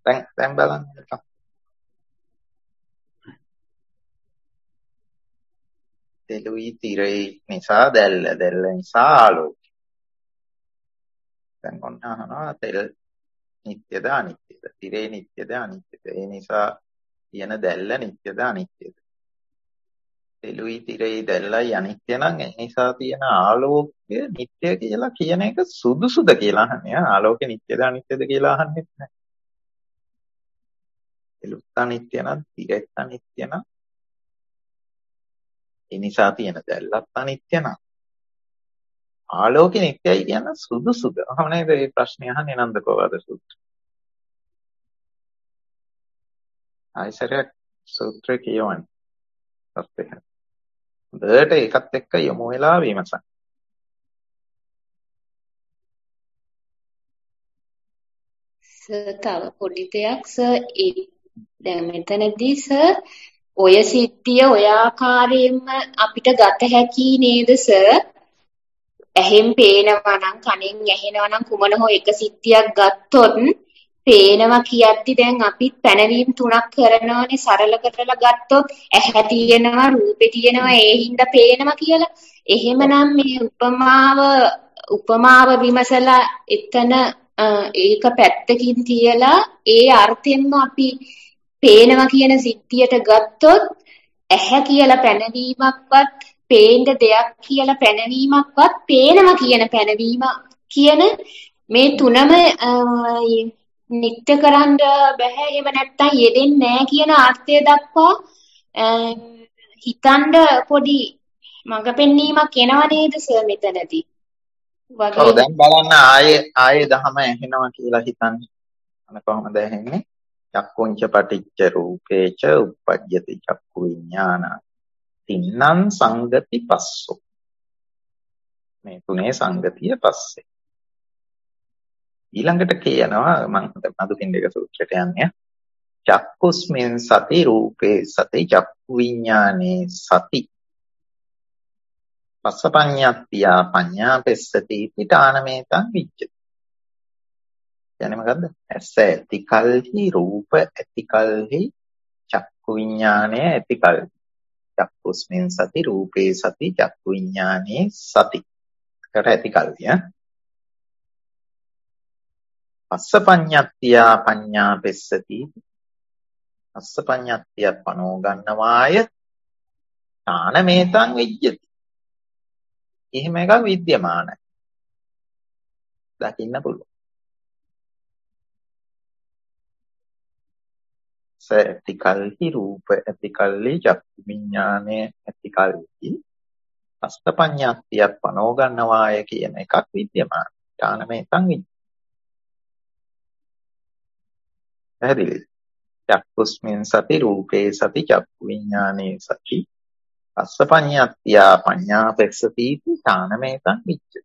දැන් බලන්න. තෙලුයි තිරයි නිසා දැල්ල නිසා ආලෝකය. දැන් ඔන්න අහනවා තෙල් නිට්ටයද අනිත්‍යද? තිරේ නිට්ටයද අනිත්‍යද? ඒ නිසා තියෙන දැල්ල නිට්ටයද අනිත්‍යද? තෙලුයි තිරයි දැල්ලයි අනිත්‍ය නම් ඒ නිසා තියෙන ආලෝකය නිට්ටය කියලා කියන එක සුදුසුද කියලා අහන්නේ. ආලෝකය නිට්ටයද අනිත්‍යද කියලා අහන්නේ නැහැ. තෙලුත් අනිත්‍ය නම් තිරෙත් අනිත්‍ය නම් ඒ නිසා තියෙන දැල්ලත් අනිත්‍ය නම් ආලෝකෙ නිට්ටයයි කියන සුදුසුද? අහම නේද මේ ප්‍රශ්නේ අහන්නේ නන්දකෝවද සූත්‍රය. ආයසරයක් සූත්‍රය කියවන්නේ. හොඳට ඒකත් එක්ක යොමු වෙලා විමසන්න. තව පොඩි දෙයක් දැන් මෙතනදී ඔය සිද්ධිය ඔය ආකාරයෙන්ම අපිට ගත හැකි නේද ඇහෙන් පේනවා නම් කනෙන් ඇහෙනවා නම් කුමන හෝ එක සිද්ධියක් ගත්තොත් පේනවා කියද්දි දැන් අපි පැනවීම තුනක් කරනවානේ සරල කරලා ගත්තොත් ඇහැ තියෙනවා රූපේ තියෙනවා ඒ හින්දා පේනවා කියලා. එහෙමනම් මේ උපමාව විමසලා එතන ඒක පැත්තකින් තියලා ඒ අර්ථයෙන්ම අපි පේනවා කියන සිද්ධියට ගත්තොත් ඇහැ කියලා පැනවීමක්වත් පේන්න දෙයක් කියලා පැනවීමක්වත් පේනවා කියන පැනවීම කියන මේ තුනම නිත්‍ය කරන්න බෑ. එහෙම නැත්තම් යෙදෙන්නේ නැහැ කියන අර්ථය දක්වා හිතන්න පොඩි මඟ පෙන්වීමක් එනවා නේද සර් මෙතනදී. ඔව් දැන් බලන්න ආයේ දහම ඇහෙනවා කියලා හිතන්නේ. අන කොහොමද ඇහෙන්නේ? චක්කුංච පටිච්ච රූපේච උප්පජ්ජති චක්කු විඥාන. තින්නම් සංගති පස්සෝ. මේ තුනේ සංගතිය පස්සේ. ඊළඟට කියනවා මම මදුපිණ්ඩික සූත්‍රයට යන්නේ. චක්කුස්මින් සති රූපේ සති චක්කු විඥානේ සති. පස්සපඤ්ඤත්තියා පඤ්ඤාපෙස්සති පිටානමේතං විච්ඡති. කියන්නේ මොකද්ද? ඇස ඇති කල්හි රූප ඇති කල්හි චක්කු විඥානය ඇති කල්හි. චක්කුස්මින් සති රූපේ සති චක්කු විඥානේ සති. කට ඇති කල්හි පස්සපඤ්ඤත්තියා පඤ්ඤාපෙස්සති. පස්සපඤ්ඤත්තිය පනෝ ගන්නවාය ඥානමේතං විච්ඡති. එහෙම එකක් විද්‍යමානයි. දකින්න පුළුවන්. ඇති කල්හි රූප ඇති කල්හි චක්කු විඥානය ඇති කල්හි අස්තපඤ්ඤාත්තිය පනෝ ගන්නවාය කියන එකක් විද්‍යමාන. ඥානමේතං විච්ඡති. පැහැදිලිද? චක්කුස්මින් සති රූපේ සති චක්කු විඥානේ සති අස්තපඤ්ඤාත්තිය පඤ්ඤාපෙස්සති ඥානමේතං විච්ඡති.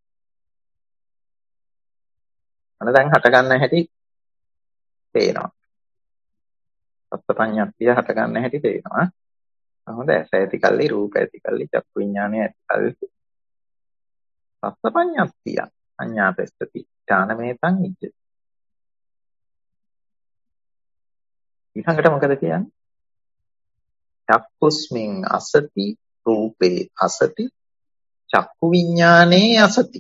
අන්න දැන් හට ගන්න හැටි පේනවා. අස්තපඤ්ඤාත්තිය හට ගන්න හැටි පේනවා. හොඳ ඇස ඇති කල්ලි රූප ඇති කල්ලි චක්කු විඥානය ඇති කල්ලි අස්තපඤ්ඤාත්තිය පඤ්ඤාපෙස්සති ඥානමේතං විච්ඡති. ඊළඟට මොකද කියන්නේ? චක්කුස්මින් අසති රූපේ අසති චක්කු විඥානේ අසති.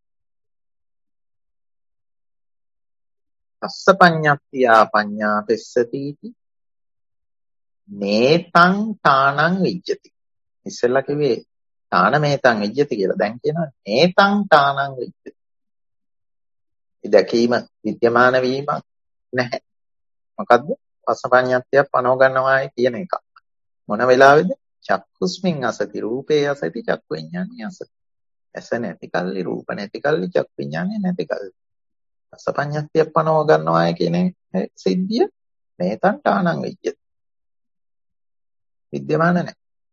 අස්සපඤ්ඤත්තිය පඤ්ඤාපෙස්සති මේතං තානං විජ්ජති. ඉස්සෙල්ලා කිව්වේ තාන මේතං විජ්ජති කියලා. දැන් කියනවා මේතං තානං විජ්ජති. ඒ දැකීම විද්‍යමාන වීමක් නැහැ. මොකද්ද? අස්සපඤ්ඤත්තිය පනව ගන්නවායි කියන එක. මොන වෙලාවේද? චක්කුස්මින් අසති රූපේ අසති චක්කු විඥානේ අසති. ඇස නැති කල්ලි රූප නැති කල්ලි චක්කු විඥානේ නැති කල්ලි. අස්සපඤ්ඤත්තිය පනව ගන්නවායි කියන සිද්ධිය මේතං තානං විජ්ජති. විද්‍යමාන නැහැ.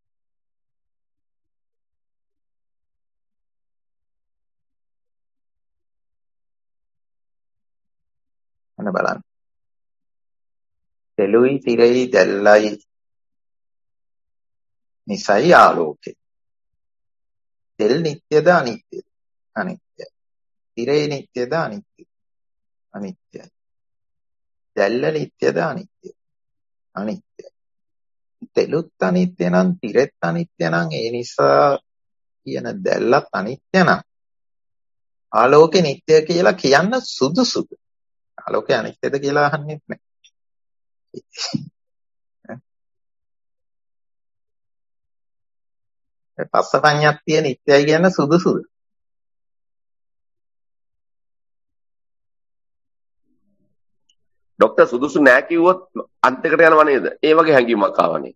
අන්න බලන්න. තෙලුයි තිරයි දැල්ලයි නිසයි ආලෝකය. තෙල් නිට්ටයද අනිත්‍යද? අනිත්‍යයි. තිරේ නිට්ටයද අනිත්‍යද? අනිත්‍යයි. දැල්ල නිට්ටයද අනිත්‍යද? අනිත්‍යයි. තෙලුත් අනිත්‍ය නම් තිරෙත් අනිත්‍ය නම් ඒ නිසා කියන දැල්ලත් අනිත්‍ය නම් ආලෝකේ නිට්ටය කියලා කියන්න සුදුසුද? ආලෝකේ අනිත්‍යද කියලා අහන්නෙත් නැහැ. පස්සපඤ්ඤාත්තිය නිට්ටයයි කියන්න සුදුසුද? ડોક્ટર සුදුසු නෑ කිව්වොත් අන්තිකට යනවා නේද? ඒ වගේ හැඟීමක් ආවනේ.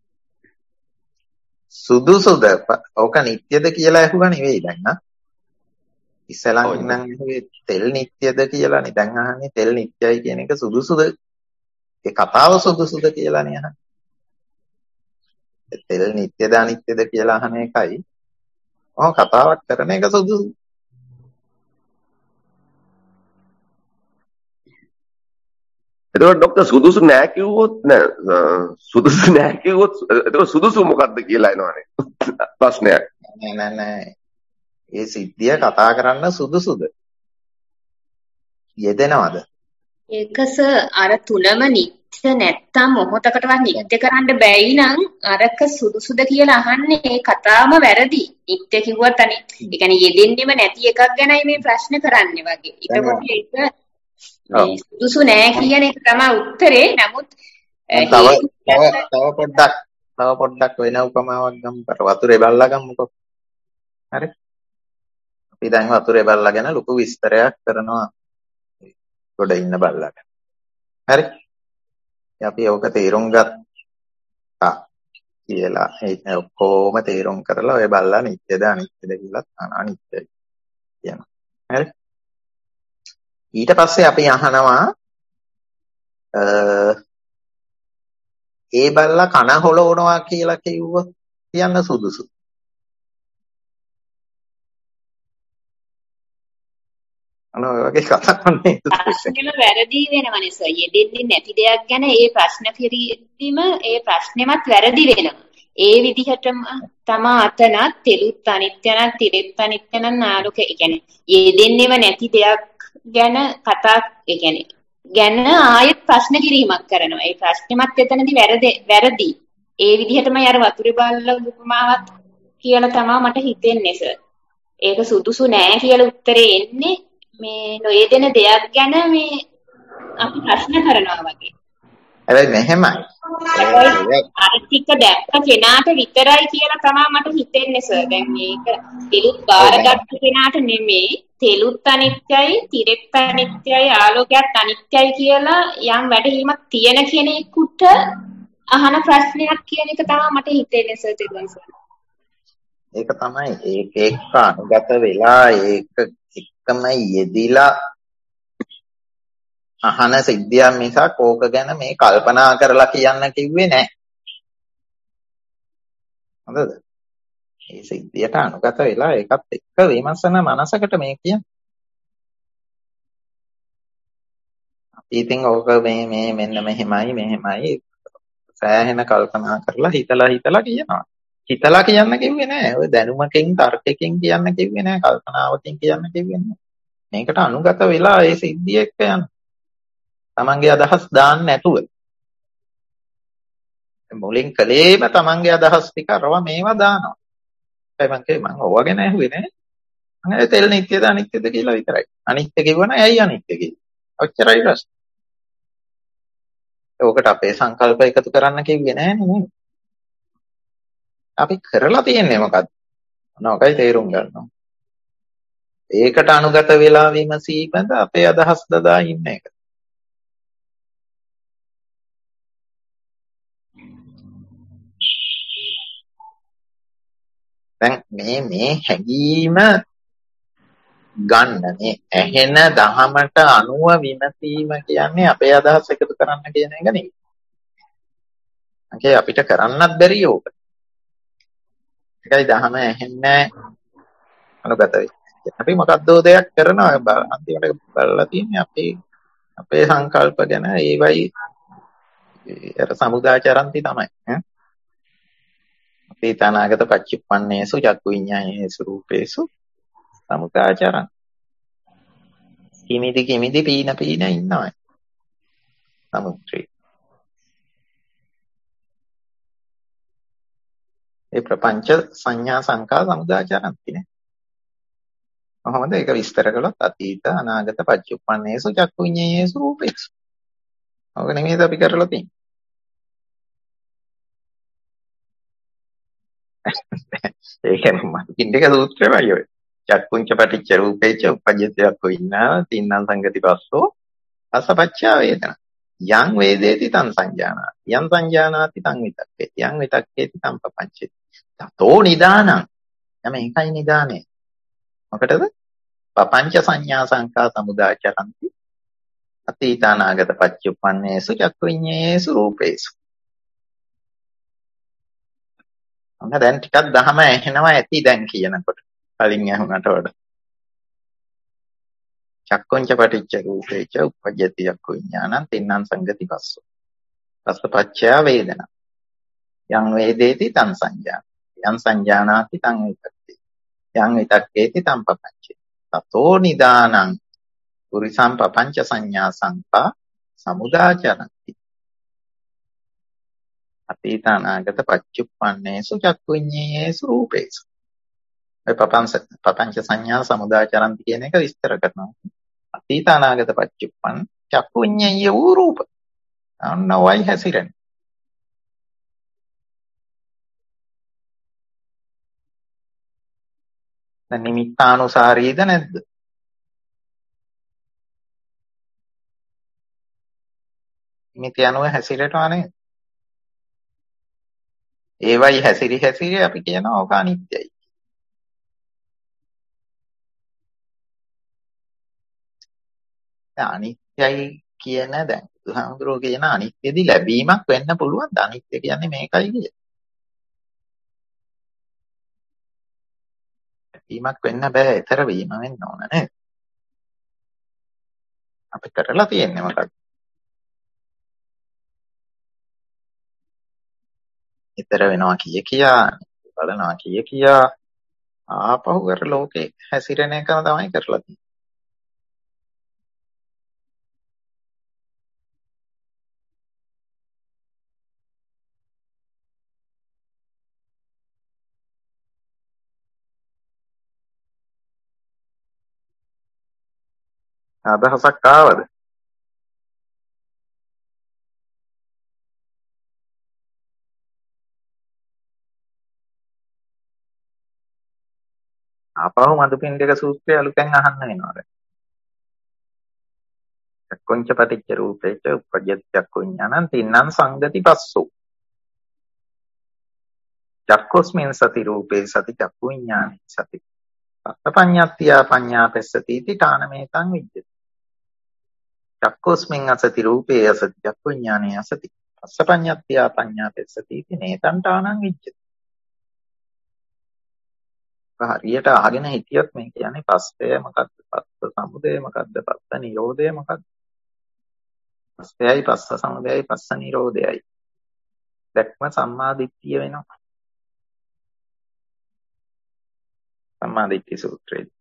සුදුසුද? ඕක නිට්ටයද කියලා අහුවා නෙවෙයි දැන් නා. ඉස්සලන් නම් ඇහුවේ තෙල් නිට්ටයද කියලානේ. දැන් අහන්නේ තෙල් නිට්ටයයි කියන එක සුදුසුද? ඒ කතාව සුදුසුද කියලානේ අහන්නේ. තෙල් නිට්ටයද අනිත්‍යද කියලා අහන එකයි. ඔහොම කතාවක් කරන එක සුදුසු. එතකොට ડોક્ટર සුදුසු නෑ කිව්වොත් සුදුසු නෑ කිව්වොත් එතකොට සුදුසු මොකද්ද කියලා එනවනේ ප්‍රශ්නයක්. නෑ. ඒ සිද්ධිය කතා කරන්න සුදුසුද? යෙදෙනවද? ඒකස අර තුනම නිත්‍ය නැත්තම් මොහොතකටවත් නිත්‍ය කරන්න බැයි නම් අරක සුදුසුද කියලා අහන්නේ ඒ කතාවම වැරදි. නිත්‍ය කිව්වත් අනේ ඒ කියන්නේ යෙදෙන්නෙම නැති එකක් ගැනයි මේ ප්‍රශ්න කරන්නේ වගේ. ඒකකොට ඒක සුදුසු නෑ කියන එක තමයි උත්තරේ. නමුත් තව පොඩ්ඩක් වෙන උපමාවක් ගමු. වතුරේ බල්ලා ගමුකෝ. හරි. අපි දැන් වතුරේ බල්ලා ගැන ලොකු විස්තරයක් කරනවා. ගොඩ ඉන්න බල්ලා ගැන. හරි. අපි ඕක තේරුම් ගත්තා කියලා ඒ ඔක්කොම තේරුම් කරලා ඔය බල්ලා නිත්‍යද අනිත්‍යද කියලා අනිත්‍යයි කියනවා. හරි. ඊට පස්සේ අපි අහනවා ඒ බල්ලා කන හොලවනවා කියලා කිව්වොත් කියන්න සුදුසු. අනේ ඔය වගේ කතාවක් නේ. ප්‍රශ්නෙම වැරදි වෙනවනේ සර්. යෙදෙන්නේ නැති දෙයක් ගැන ඒ ප්‍රශ්න කිරීම ඒ ප්‍රශ්නෙමත් වැරදි වෙනවා. ඒ විදිහටම තමා අතනත් තෙලුත් අනිත්‍ය නම් තිරෙත් අනිත්‍ය නම් ආලෝකය. ඒ කියන්නේ යෙදෙන්නේම නැති දෙයක් ගැන කතා ඒ කියන්නේ ගැන ආයෙත් ප්‍රශ්න කිරීමක් කරනවා. ඒ ප්‍රශ්නෙමත් එතනදී වැරදි. ඒ විදිහටමයි අර වතුරේ බල්ලා උපමාවක් කියලා තමයි මට හිතෙන්නේ සර්. ඒක සුදුසු නෑ කියලා උත්තරේ එන්නේ මේ නොයෙදෙන දෙයක් ගැන මේ අපි ප්‍රශ්න කරනවා වගේ. හැබැයි මෙහෙමයි. අර ටික දැක්ක කෙනාට විතරයි කියලා තමයි මට හිතෙන්නේ සර්. දැන් මේක තෙලුත් බාරගත්ත කෙනාට නෙමෙයි. තෙලුත් අනිත්‍යයි, තිරෙත් අනිත්‍යයි, ආලෝකයත් අනිත්‍යයි කියලා යම් වැටහීමක් තියෙන කෙනෙකුට අහන ප්‍රශ්නයක් කියන එක තමයි මට හිතෙන්නේ සර්. ඒක තමයි ඒක අනුගත වෙලා ඒක එක්කම යෙදිලා අහන සිද්ධියක් මිසක් ඕක ගැන මේ කල්පනා කරලා කියන්න කිව්වේ නැහැ. හරිද? මේ සිද්ධියට අනුගත වෙලා ඒකත් එක්ක විමසන මනසකට මේ කියන්නේ. අපි ඉතින් ඕක මේ මෙන්න මෙහෙමයි සෑහෙන කල්පනා කරලා හිතලා කියනවා. හිතලා කියන්න කිව්වේ නැහැ. ඔය දැනුමකින් තර්කයෙන් කියන්න කිව්වේ නැහැ. කල්පනාවකින් කියන්න කිව්වේ නැහැ. මේකට අනුගත වෙලා ඒ සිද්ධිය එක්ක යන්න. තමන්ගේ අදහස් දාන්න නැතුව. මුලින් කලේම තමන්ගේ අදහස් ටික අරව මේවා දානවා. මම ඕවා ගැන ඇහුවේ නැහැ. මම තෙල් නිත්‍යද අනිත්‍යද කියලා විතරයි. අනිත්‍ය කිව්වනම් ඇයි අනිත්‍ය කිව්වේ? ඔච්චරයි ප්‍රශ්නේ. ඕකට අපේ සංකල්ප එකතු කරන්න කිව්වේ නැහැ නේ. අපි කරලා තියෙන්නේ මොකද්ද? මොනවායි තේරුම් ගන්නවා. ඒකට අනුගත වෙලා විමසීමද අපේ අදහස් දදා ඉන්න එක. දැන් මේ හැඟීම ගන්න මේ ඇහෙන දහමට අනුව විමසීම කියන්නේ අපේ අදහස් එකතු කරන්න කියන එක නෙවෙයි. අපිට කරන්නත් බැරි ඕක. ඒකයි දහම ඇහෙන්නේ අනුගත වෙයි. අපි මොකද්දෝ දෙයක් කරනවා අන්තිමට බලලා තියෙන්නේ අපේ සංකල්ප ගැන ඒවයි අර සමුදාචරන්ති තමයි අපේ තනාගත පච්චුප්පන්නේසු චක්කු විඤ්ඤාණේසු රූපේසු සමුදාචරන් කිමිදි පීන ඉන්නවා. සමුද්‍රේ. ඒ ප්‍රපංච සංඥා සංකා සමුදාචරಂತಿ නේ. කොහොමද ඒක විස්තර කළොත් අතීත අනාගත පච්චුප්පන්නේසු චක්කු විඤ්ඤාණේසු රූපේසු. ඔක නෙමෙයිද අපි කරලා තියෙන්නේ. ඒක පින්ඩික සූත්‍රයමයි ඔය. චක්කුංච පටිච්ච රූපේච උපජ්ජති චක්කු විඤ්ඤාණ තින්නම් සංගති පස්සෝ අසපච්චා වේදනා. යං වේදේති තං සංජානාති. යං සංජානාති තං විතක්කේති. යං විතක්කේති තං පපංචේති. තතෝ නිදානං. යම ඒකයි නිදානේ. මොකටද? පపంచ සංඥා සංකා සමුදාචරಂತಿ. අතීතානාගත පච්චුප්පන්නේසු චක්කු විඤ්ඤාණේසු රූපේසු. අන්න දැන් ටිකක් දහම ඇහෙනවා ඇති දැන් කියනකොට. කලින් ඇහුණට වඩා. චක්කුංච පටිච්ච රූපේච උපජ්ජති චක්කු විඤ්ඤාණං තින්නම් සංගති පස්සෝ. පස්සපච්චය වේදනා. යං වේදේති තං සංජානාති. යං සංජානාති තං විතක්කේති. යං විතක්කේති තං පපංචේති. තතෝ නිදානං පුරිසං පపంచ සංඥා සංකා සමුදාචරಂತಿ. අතීතානාගත පච්චුප්පන්නේසු චක්කු විඤ්ඤාණේසු රූපේසු. ඔය පపంచ සංඥා සමුදාචරಂತಿ කියන එක විස්තර කරනවා. අතීතානාගත පච්චුප්පන්න චක්කු විඤ්ඤාණීය වූ රූප. අන්න වයි හැසිරෙන්නේ. දැන් නිමිත්තානුසාරීද නැද්ද? නිමිති අනුව හැසිරෙනවා නේද? ඒවයි හැසිරි අපි කියනවා ඕක අනිත්‍යයි. දැන් අනිත්‍යයි කියන දැන් බුදුහාමුදුරුවෝ කියන අනිත්‍යදී ලැබීමක් වෙන්න පුළුවන්. අනිත්‍ය කියන්නේ මේකයි කිය. ලැබීමක් වෙන්න බෑ. ඊතර වීම වෙන්න ඕන නේද? අපි කරලා තියෙන්නේ මොකක්ද? ඊතර වෙනවා කියා බලනවා කියා ආපහු කර ලෝකේ හැසිරෙන එක තමයි කරලා තියෙන්නේ. අදහසක් ආවද? ආපහු මදුපිණ්ඩික සූත්‍රය අලුතෙන් අහන්න වෙනවා. චක්කුංච පටිච්ච රූපේච උපජ්ජති චක්කු විඤ්ඤාණං තින්නම් සංගති පස්සෝ. චක්කුස්මින් සති රූපේ සති චක්කු විඤ්ඤාණේ සති. පඤ්ඤාත්තියා පඤ්ඤාපස්සති इति ඨානමේතං විජ්ජති. චක්කුස්මින් අසති රූපේ අසති චක්කු විඤ්ඤාණේ අසති. පඤ්ඤාත්තියා පඤ්ඤාපස්සති इति නේතං ඨානං විජ්ජති. හරියට අහගෙන හිටියොත් මේ කියන්නේ පස්සය මොකක්ද? පස්ස සමුදය මොකක්ද? පස්ස නිරෝධය මොකක්ද? පස්සයයි පස්ස සමුදයයි පස්ස නිරෝධයයි. දැක්ම සම්මාදිට්ඨිය වෙනවා. සම්මාදිට්ඨි සූත්‍රයේ.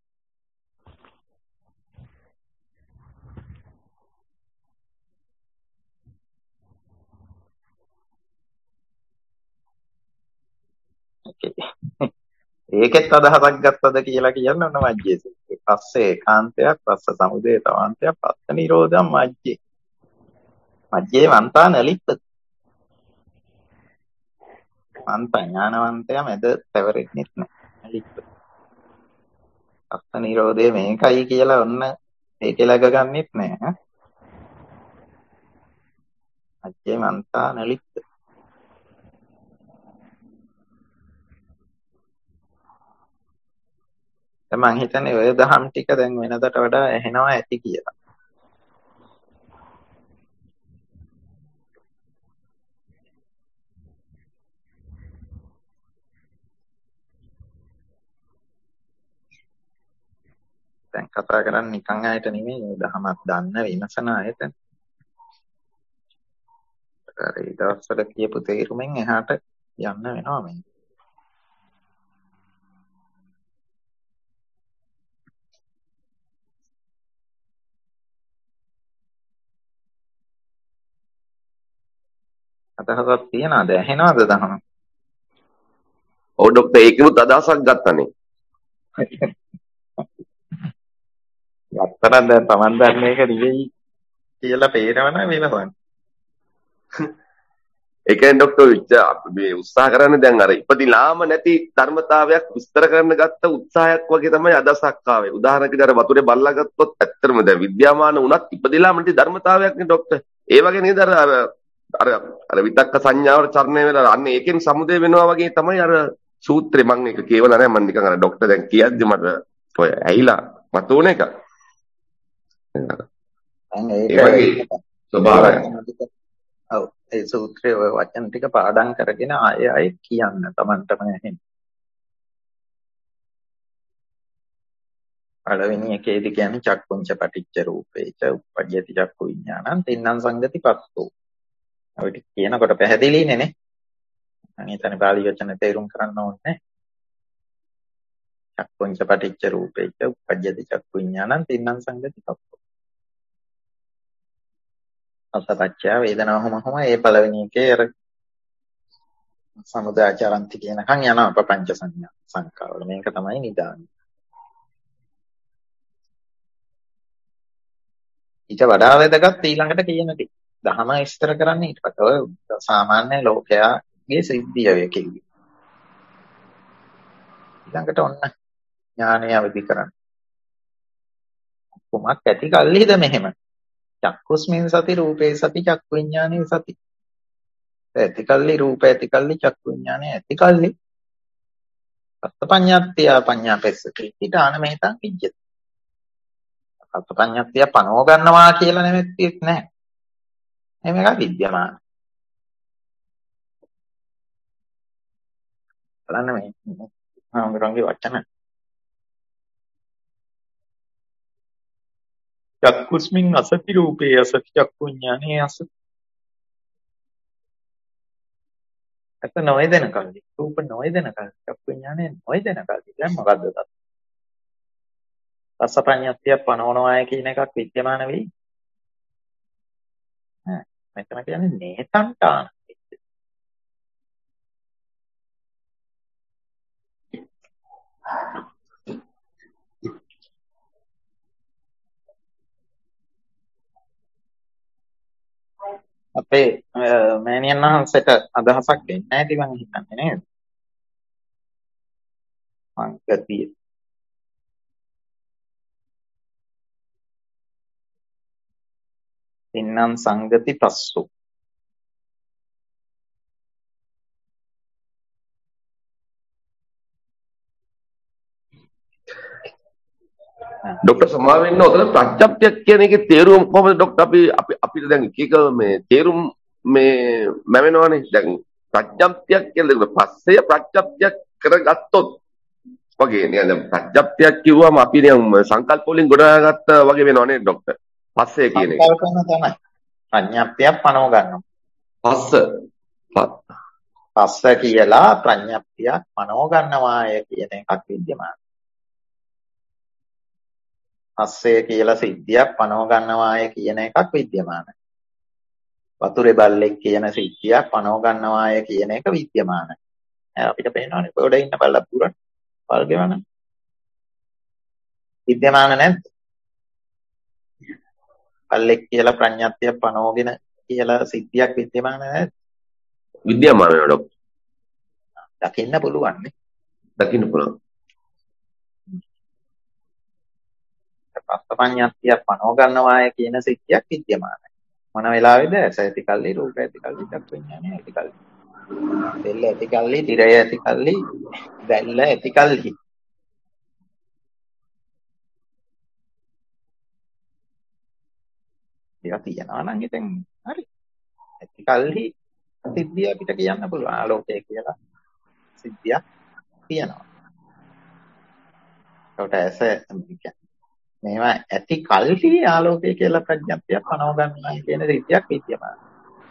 ඒකෙත් අදහසක් ගත්තද කියලා කියන්න ඕන මජ්ජේ සූත්‍රේ. පස්සේ ඒකාන්තයක්, පස්ස සමුදය තවාන්තයක්, පස්ස නිරෝධම් මජ්ජේ. මජ්ජේ වන්තා නලිප්පති. වන්ත ඥානවන්තයා මැද තවරෙන්නෙත් නැහැ. නලිප්පති. පස්ස නිරෝධය මේකයි කියලා ඔන්න ඒකේ ලග ගන්නෙත් නැහැ. මජ්ජේ වන්තා නලිප්පති. මං හිතන්නේ ඔය දහම් ටික දැන් වෙනදට වඩා ඇහෙනවා ඇති කියලා. දැන් කතා කරන්නේ නිකන් ආයත නෙමෙයි ඔය දහමක් දන්න විමසන ආයත. ඒ දවස්වල කියපු තේරුමෙන් එහාට යන්න වෙනවා මේ. අදහසක් තියනද? ඇහෙනවද දහම? ඔව් ડોක්ටර් ඒකෙමුත් අදහසක් ගත්තනේ. ගත්තනම් දැන් Taman දන්න එක නෙවෙයි කියලා පේනවනේ වෙනවනේ. ඒ කියන්නේ ડોක්ටර් අපි මේ උත්සාහ කරන්නේ දැන් අර ඉපදිලාම නැති ධර්මතාවයක් විස්තර කරන්න ගත්ත උත්සාහයක් වගේ තමයි අදහසක් ආවේ. උදාහරණයකට අර වතුරේ බල්ලා ගත්තොත් ඇත්තටම දැන් විද්‍යාමාන වුණත් ඉපදිලාම නැති ධර්මතාවයක් නේ ડોක්ටර්. ඒ වගේ නේද අර විතක්ක සංඥාවට චරණය වෙලා අන්න ඒකෙන් සමුදේ වෙනවා වගේ තමයි අර සූත්‍රේ මම ඒක කියවලා නැහැ මම නිකන් අර ડોක්ටර් දැන් කියද්දි මට ඔය ඇහිලා මතුවන එක. දැන් ඒ වගේ ස්වභාවයක්. ඔව් ඒ සූත්‍රයේ ඔය වචන ටික පාඩම් කරගෙන ආයෙ කියන්න Tamanටම ඇහෙන. පළවෙනි එකේදී කියන්නේ චක්කුංච පටිච්ච රූපේච උප්පජ්ජති චක්කු විඥානං තින්නම් සංගති පස්සෝ. ඔය ටික කියනකොට පැහැදිලිනේ නේ. මම හිතන්නේ පාලි වචන තේරුම් කරන්න ඕනේ. චක්කුංච පටිච්ච රූපේච උප්පජ්ජති චක්කු විඥානං තින්නම් සංගති පස්සෝ. අසපච්චය වේදනාවම ඒ පළවෙනි එකේ අර සමුදාචරන්ති කියනකන් යනවා ප්‍රපංච සංඥා සංකාවල. මේක තමයි නිදාන. ඊට වඩා වැදගත් ඊළඟට කියන ටික. දහම විස්තර කරන්නේ ඊට පස්සේ ඔය සාමාන්‍ය ලෝකයාගේ සිද්ධිය වේ කිව්වේ. ඊළඟට ඔන්න ඥානය අවදි කරන්න. කුමක් ඇති කල්හිද මෙහෙම? චක්කුස්මින් සති රූපේ සති චක්කු විඥානේ සති. ඇති කල්ලි රූප ඇති කල්ලි චක්කු විඥානේ ඇති කල්ලි සත්පඤ්ඤාත්‍ය පඤ්ඤාපෙස්සති ඊටාන මෙතං විජ්ජති. සත්පඤ්ඤාත්‍ය පනව ගන්නවා කියලා නෙමෙයිත් නැහැ. මේක විද්‍යමාන. බලන්න මේ ආමරංගේ වචන. චක්කුස්මින් අසති රූපේ අසති චක්කු විඥානේ අසති. අත නොයදෙන කල්ලි රූප නොයදෙන කල්ලි චක්කු විඥානේ නොයදෙන කල්ලි දැන් මොකද්ද තත්? රසපඤ්ඤාත්‍ය පනවනවාය කියන එකක් විද්‍යමාන වෙයි. මෙතන කියන්නේ නේතන්තාන. අපේ මෑණියන් වහන්සේට අදහසක් දෙන්නේ නැති මං හිතන්නේ නේද? සංගතිය. තින්නම් සංගති පස්සු. ડોક્ટર සමා වෙන්න උතන ප්‍රඥප්තියක් කියන එකේ තේරුම කොහොමද ડોක්ටර් අපිට දැන් එක මේ තේරුම් මේ මැවෙනවනේ දැන් ප්‍රඥප්තියක් කියලා පස්සේ ප්‍රඥප්තියක් කරගත්තොත් වගේ නේද ප්‍රඥප්තියක් කිව්වම අපි නිකන් සංකල්ප වලින් ගොඩනගාගත්ත වගේ වෙනවනේ ડોක්ටර් පස්සේ කියන එක සංකල්පන තමයි ප්‍රඥප්තියක් පනව ගන්නවා පස්ස කියලා ප්‍රඥප්තියක් පනව ගන්නවාය කියන එකක් විද්‍යමාන. පස්සේ කියලා සිද්ධියක් පනව ගන්නවාය කියන එකක් විද්‍යමානයි. වතුරේ බල්ලෙක් කියන සිද්ධියක් පනව ගන්නවාය කියන එක විද්‍යමානයි. අපිට පේනවනේ පොඩ ඉන්න බල්ලා පුරන බල් ගෙවන. විද්‍යමාන නැද්ද? බල්ලෙක් කියලා ප්‍රඥාත්තිය පනවගෙන කියලා සිද්ධියක් විද්‍යමාන නැද්ද? විද්‍යමාන වෙනවා ડોක්ටර්. දකින්න පුළුවන් නේ. දකින්න පුළුවන්. පස්පඤ්ඤාත්තිය පනව ගන්නවාය කියන සිද්ධියක් විද්‍යමානයි. මොන වෙලාවේද? ඇස ඇති කල්ලි, රූප ඇති කල්ලි, චක්කු විඥානය ඇති කල්ලි. දෙල්ල ඇති කල්ලි, තිරය ඇති කල්ලි, දැල්ල ඇති කල්ලි. ඒක තියනවා නම් ඉතින් හරි. ඇති කල්ලි සිද්ධිය අපිට කියන්න පුළුවන්. ආලෝකය කියලා සිද්ධියක් තියෙනවා. ඒකට ඇස මේවා ඇති කල්හි ආලෝකය කියලා ප්‍රඥප්තියක් පනව ගන්නවා කියන සිද්ධියක් විද්‍යමානයි.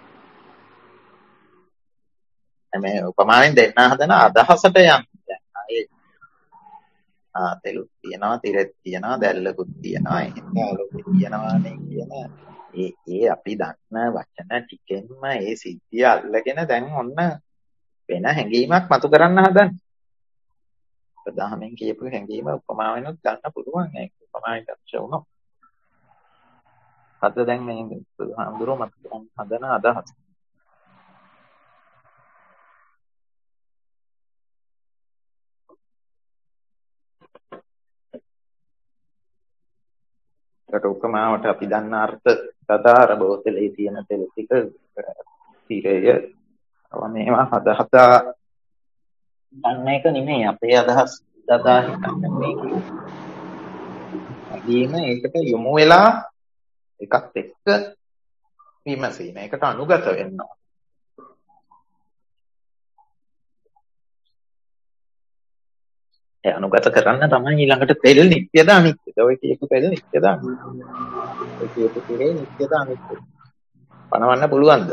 මේ උපමාවෙන් දෙන්න හදන අදහසට යන්නේ. තෙලුත් තියනවා, තිරෙත් තියනවා, දැල්ලකුත් තියනවා, එහෙම ආලෝකෙ තියනවානේ කියන ඒ අපි දන්න වචන ටිකෙන්ම ඒ සිද්ධිය අල්ලගෙන දැන් ඔන්න වෙන හැඟීමක් මතු කරන්න හදන්නේ. ප්‍රධානයෙන් කියපු හැඟීම උපමාවෙන්වත් ගන්න පුළුවන්. ඒක උපමාවෙන් දක්ෂ වුණොත්. අද දැන් මේ බුදුහාමුදුරුවෝ මතු කරන්න හදන අදහස. ඒකට උපමාවට අපි දන්න අර්ථ සදාර බෝතලේ තියෙන තෙල් ටික තිරය මේවා හදා ගන්න එක නෙමෙයි අපේ අදහස් දදා හිතන්නේ මේ කියන්නේ. ඒකට යොමු වෙලා එකත් එක්ක විමසීම. ඒකට අනුගත වෙන්න ඕන. ඒ අනුගත කරන්න තමයි ඊළඟට තෙල් නිත්‍යද අනිත්‍යද? ඔය කියපු තෙල් නිත්‍යද අනිත්‍යද? ඔය කියපු තෙල් නිත්‍යද අනිත්‍යද? පනවන්න පුළුවන්ද?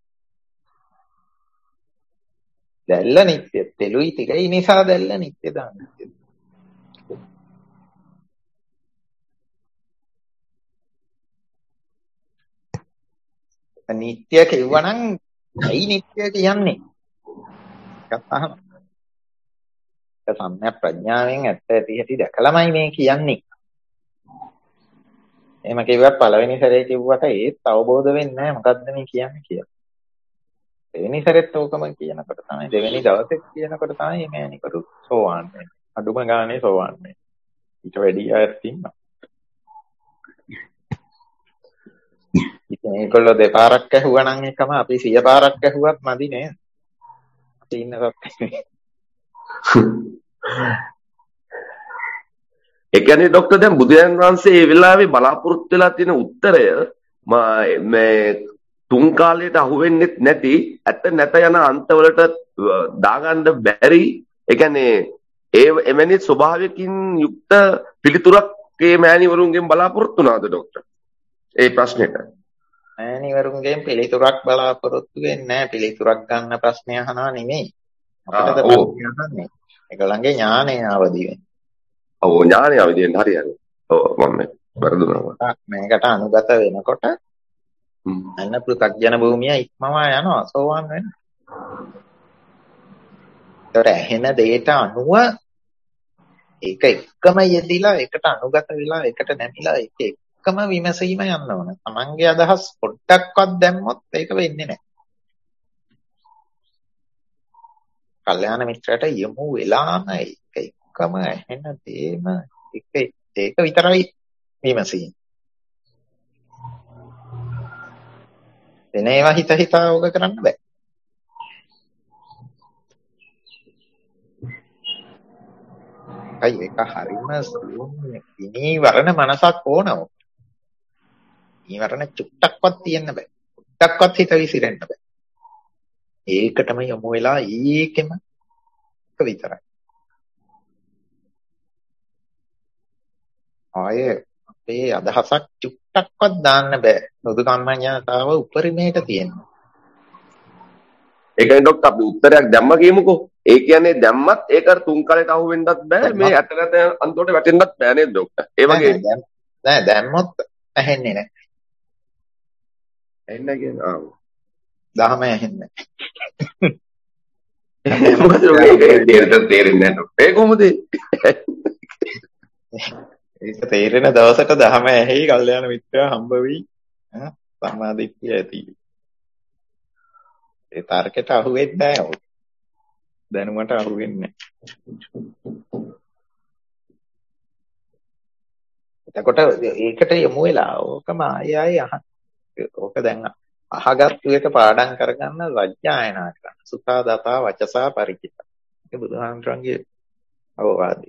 දැල්ල නිත්‍ය. තෙලුයි ටිකයි නිසා දැල්ල නිත්‍යද අනිත්‍යද? නිත්‍ය කියවනම් ඇයි නිත්‍ය කියන්නේ? එකක් අහන්න. සම්‍යක් ප්‍රඥාවෙන් ඇත්ත ඇති හැටි දැකලාමයි මේ කියන්නේ. එහෙම කිව්වත් පළවෙනි සැරේ කිව්වට ඒත් අවබෝධ වෙන්නේ නැහැ මොකද්ද මේ කියන්නේ කියලා. දෙවෙනි සැරේත් ඕකම කියනකොට තමයි දෙවෙනි දවසෙත් කියනකොට තමයි මේ අනිකරු සෝවාන් වෙන්නේ. අඩුම ගානේ සෝවාන් වෙන්නේ. ඊට වැඩි අයත් ඉන්නවා. ඉතින් ඒගොල්ලෝ දෙපාරක් ඇහුවා නම් එකම අපි 100 පාරක් ඇහුවත් මදි නේද? අපි ඉන්නකත් ඒ කියන්නේ ડોක්ටර් දැන් බුදුන් වහන්සේ මේ වෙලාවේ බලාපොරොත්තු වෙලා තියෙන උත්තරය මේ තුන් කාලයට අහු වෙන්නේ නැති ඇත නැත යන අන්තවලට දාගන්න බැරි ඒ කියන්නේ එවැනි ස්වභාවයකින් යුක්ත පිළිතුරක් මේ මෑණිවරුන්ගෙන් බලාපොරොත්තු වුණාද ડોක්ටර්? ඒ ප්‍රශ්නෙට මෑණිවරුන්ගෙන් පිළිතුරක් බලාපොරොත්තු වෙන්නේ නැහැ. පිළිතුරක් ගන්න ප්‍රශ්නය අහනවා නෙමෙයි. අපිටද ප්‍රශ්නය අහන්නේ. ඒගොල්ලන්ගේ ඥානය අවදි වෙන්නේ. ඔව් ඥානය අවදි වෙන්නේ හරි හරි. ඔව් මම වැරදුනා. මේකට අනුගත වෙනකොට අන්න පෘථග්ජන භූමිය ඉක්මවා යනවා සෝවාන් වෙන්න. ඒකට ඇහෙන දෙයට අනුව ඒක එක්කම යෙදිලා ඒකට අනුගත වෙලා ඒකට නැමිලා ඒක එක්කම විමසීම යන්න ඕන. තමන්ගේ අදහස් පොඩ්ඩක්වත් දැම්මොත් ඒක වෙන්නේ නැහැ. කල්යාණ මිත්‍රයට යමු වෙලාම ඒක එක්කම ඇහෙන දේම ඒක විතරයි විමසීම. වෙන ඒවා හිත හිතා ඕක කරන්න බෑ. ඒක හරිම නීවරණ මනසක් ඕනම. නීවරණ චුට්ටක්වත් තියෙන්න බෑ. චුට්ටක්වත් හිත විසිරෙන්න බෑ. ඒකටම යමු වෙලා ඒකෙම එක විතරයි. ආයේ අපේ අදහසක් චුට්ටක්වත් දාන්න බෑ. සුදු කම්මඤ්ඤතාව උපරිමයට තියෙනවා. ඒකනේ ડોක්ටර් අපි උත්තරයක් දැම්ම කියමුකෝ. ඒ කියන්නේ දැම්මත් ඒකට තුන් කාලයට අහු වෙන්නත් බෑ. මේ ඇට නැත අන්තෝට වැටෙන්නත් බෑ නේද ડોක්ටර්? ඒ වගේ නෑ දැම්මොත් ඇහෙන්නේ නෑ. ඇහෙන්නේ කියන්නේ දහම ඇහෙන්නේ නෑ. මොකද මේක තේරෙන්නේ නෑ. ඒ කොහොමද? ඒක තේරෙන දවසට දහම ඇහි කල්යාණ මිත්‍රයා හම්බ වෙයි. සම්මාදිට්ඨිය ඇති. ඒ තර්කයට අහු වෙන්නේ නැහැ. දැනුමට අහු වෙන්නේ නැහැ. එතකොට ඒකට යමු වෙලා ඕකම ආයෙ අහන්න. ඕක දැන් අහගත්තු එක පාඩම් කරගන්න වජ්ජායනා කරන්න. සුඛා දතා වචසා පරිචිත. ඒක බුදුහාමුදුරන්ගේ අවවාදය.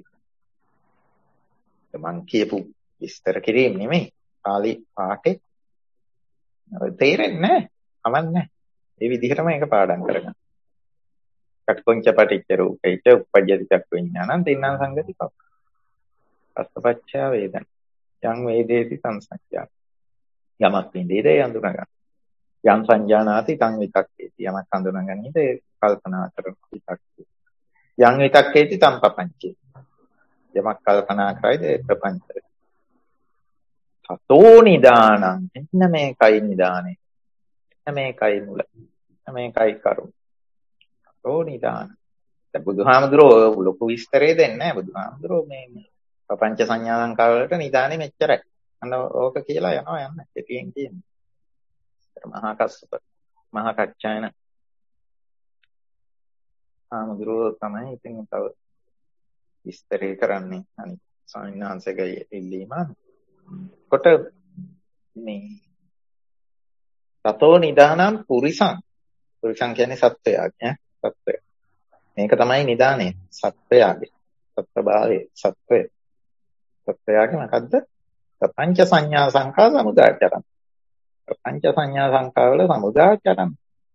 මං කියපු විස්තර කිරීම නෙමෙයි. පාලි පාඨේ තේරෙන්නේ නැහැ. අමන්නේ. ඒ විදිහටම ඒක පාඩම් කරගන්න. කට්කොංච පටිච්ච රූපේච උපජ්ජති චක්ඛු විඥානං තින්නම් සංගති පව. අස්තපච්චා වේදන. යං වේදේති සංසංඛ්‍යා. යමක් විඳේද යඳුනගන්න. යං සංජානාති තං විතක්කේති. යමක් හඳුනගන්නේද ඒ කල්පනා කරන විතක්කේ. යං විතක්කේති තං පපංචේ. යමක් කල්පනා කරයිද ඒ ප්‍රපංචය. තතෝ නිදානං. එන්න මේකයි නිදානේ. එන්න මේකයි මුල. එන්න මේකයි කරුණ. තතෝ නිදාන. දැන් බුදුහාමුදුරුවෝ ලොකු විස්තරේ දෙන්නේ නැහැ. බුදුහාමුදුරුවෝ මේ ප්‍රපංච සංඥා සංකාර වලට නිදානේ මෙච්චරයි. අන්න ඕක කියලා යන්න කෙටියෙන් කියන්නේ. මහා කස්සප මහා කච්චායන හාමුදුරුවෝ තමයි ඉතින් තව විස්තරේ කරන්නේ. අනිත් ස්වාමීන් වහන්සේගේ ඉල්ලීම. කොට මේ තතෝ නිදානම් පුරිසං. පුරිසං කියන්නේ සත්වයාගේ සත්වය. මේක තමයි නිදානේ සත්වයාගේ. සත්වභාවයේ සත්වය. සත්වයාගේ මොකද්ද? ප්‍රපංච සංඥා සංඛා සමුදාචරණ. ප්‍රපංච සංඥා සංඛාවල සමුදාචරණ.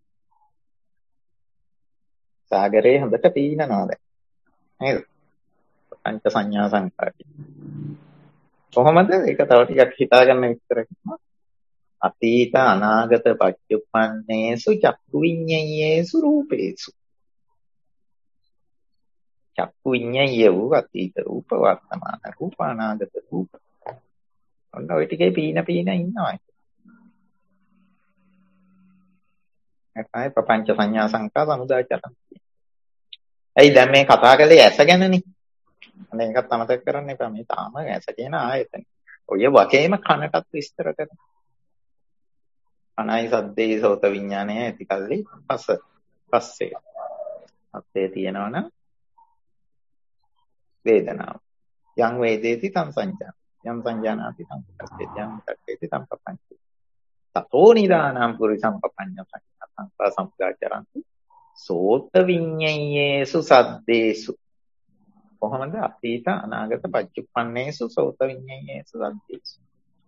සාගරේ හොඳට පීනනවා දැන්. නේද? ප්‍රපංච සංඥා සංඛා. කොහොමද? ඒක තව ටිකක් හිතාගන්න විස්තර කරනවා. අතීත අනාගත පච්චුප්පන්නේසු චක්කු විඤ්ඤයේසු රූපේසු. චක්කු විඤ්ඤය වූ අතීත රූප වර්තමාන රූප අනාගත රූප. ඔන්න ඔය ටිකේ පීන ඉන්නවා. ඒකයි ප්‍රපංච සංඥා සංඛා සමුදාචරණ. ඇයි දැන් මේ කතා කළේ ඇස ගැනනේ. අනේ ඒකත් අමතක කරන්න එපා. මේ තාම ඇස කියන ආයතන. ඔය වගේම කනටත් විස්තර කරනවා. අනයි සද්දේ සෝත විඥානය ඇති කල්ලි පස්සේ අපේ තියෙනවනම් වේදනාව යම් වේදේති තං සංජාන යම් සංජානාති තං පස්සේති යම් තක්කේති තං පපංචි තතෝ නිදානම් පුරිසං පපඤ්ඤ සංඛා සම්පදාචරන්ති සෝත විඤ්ඤයේසු සද්දේසු. කොහොමද? අතීත අනාගත පච්චුප්පන්නේසු සෝත විඤ්ඤයේසු සද්දේසු.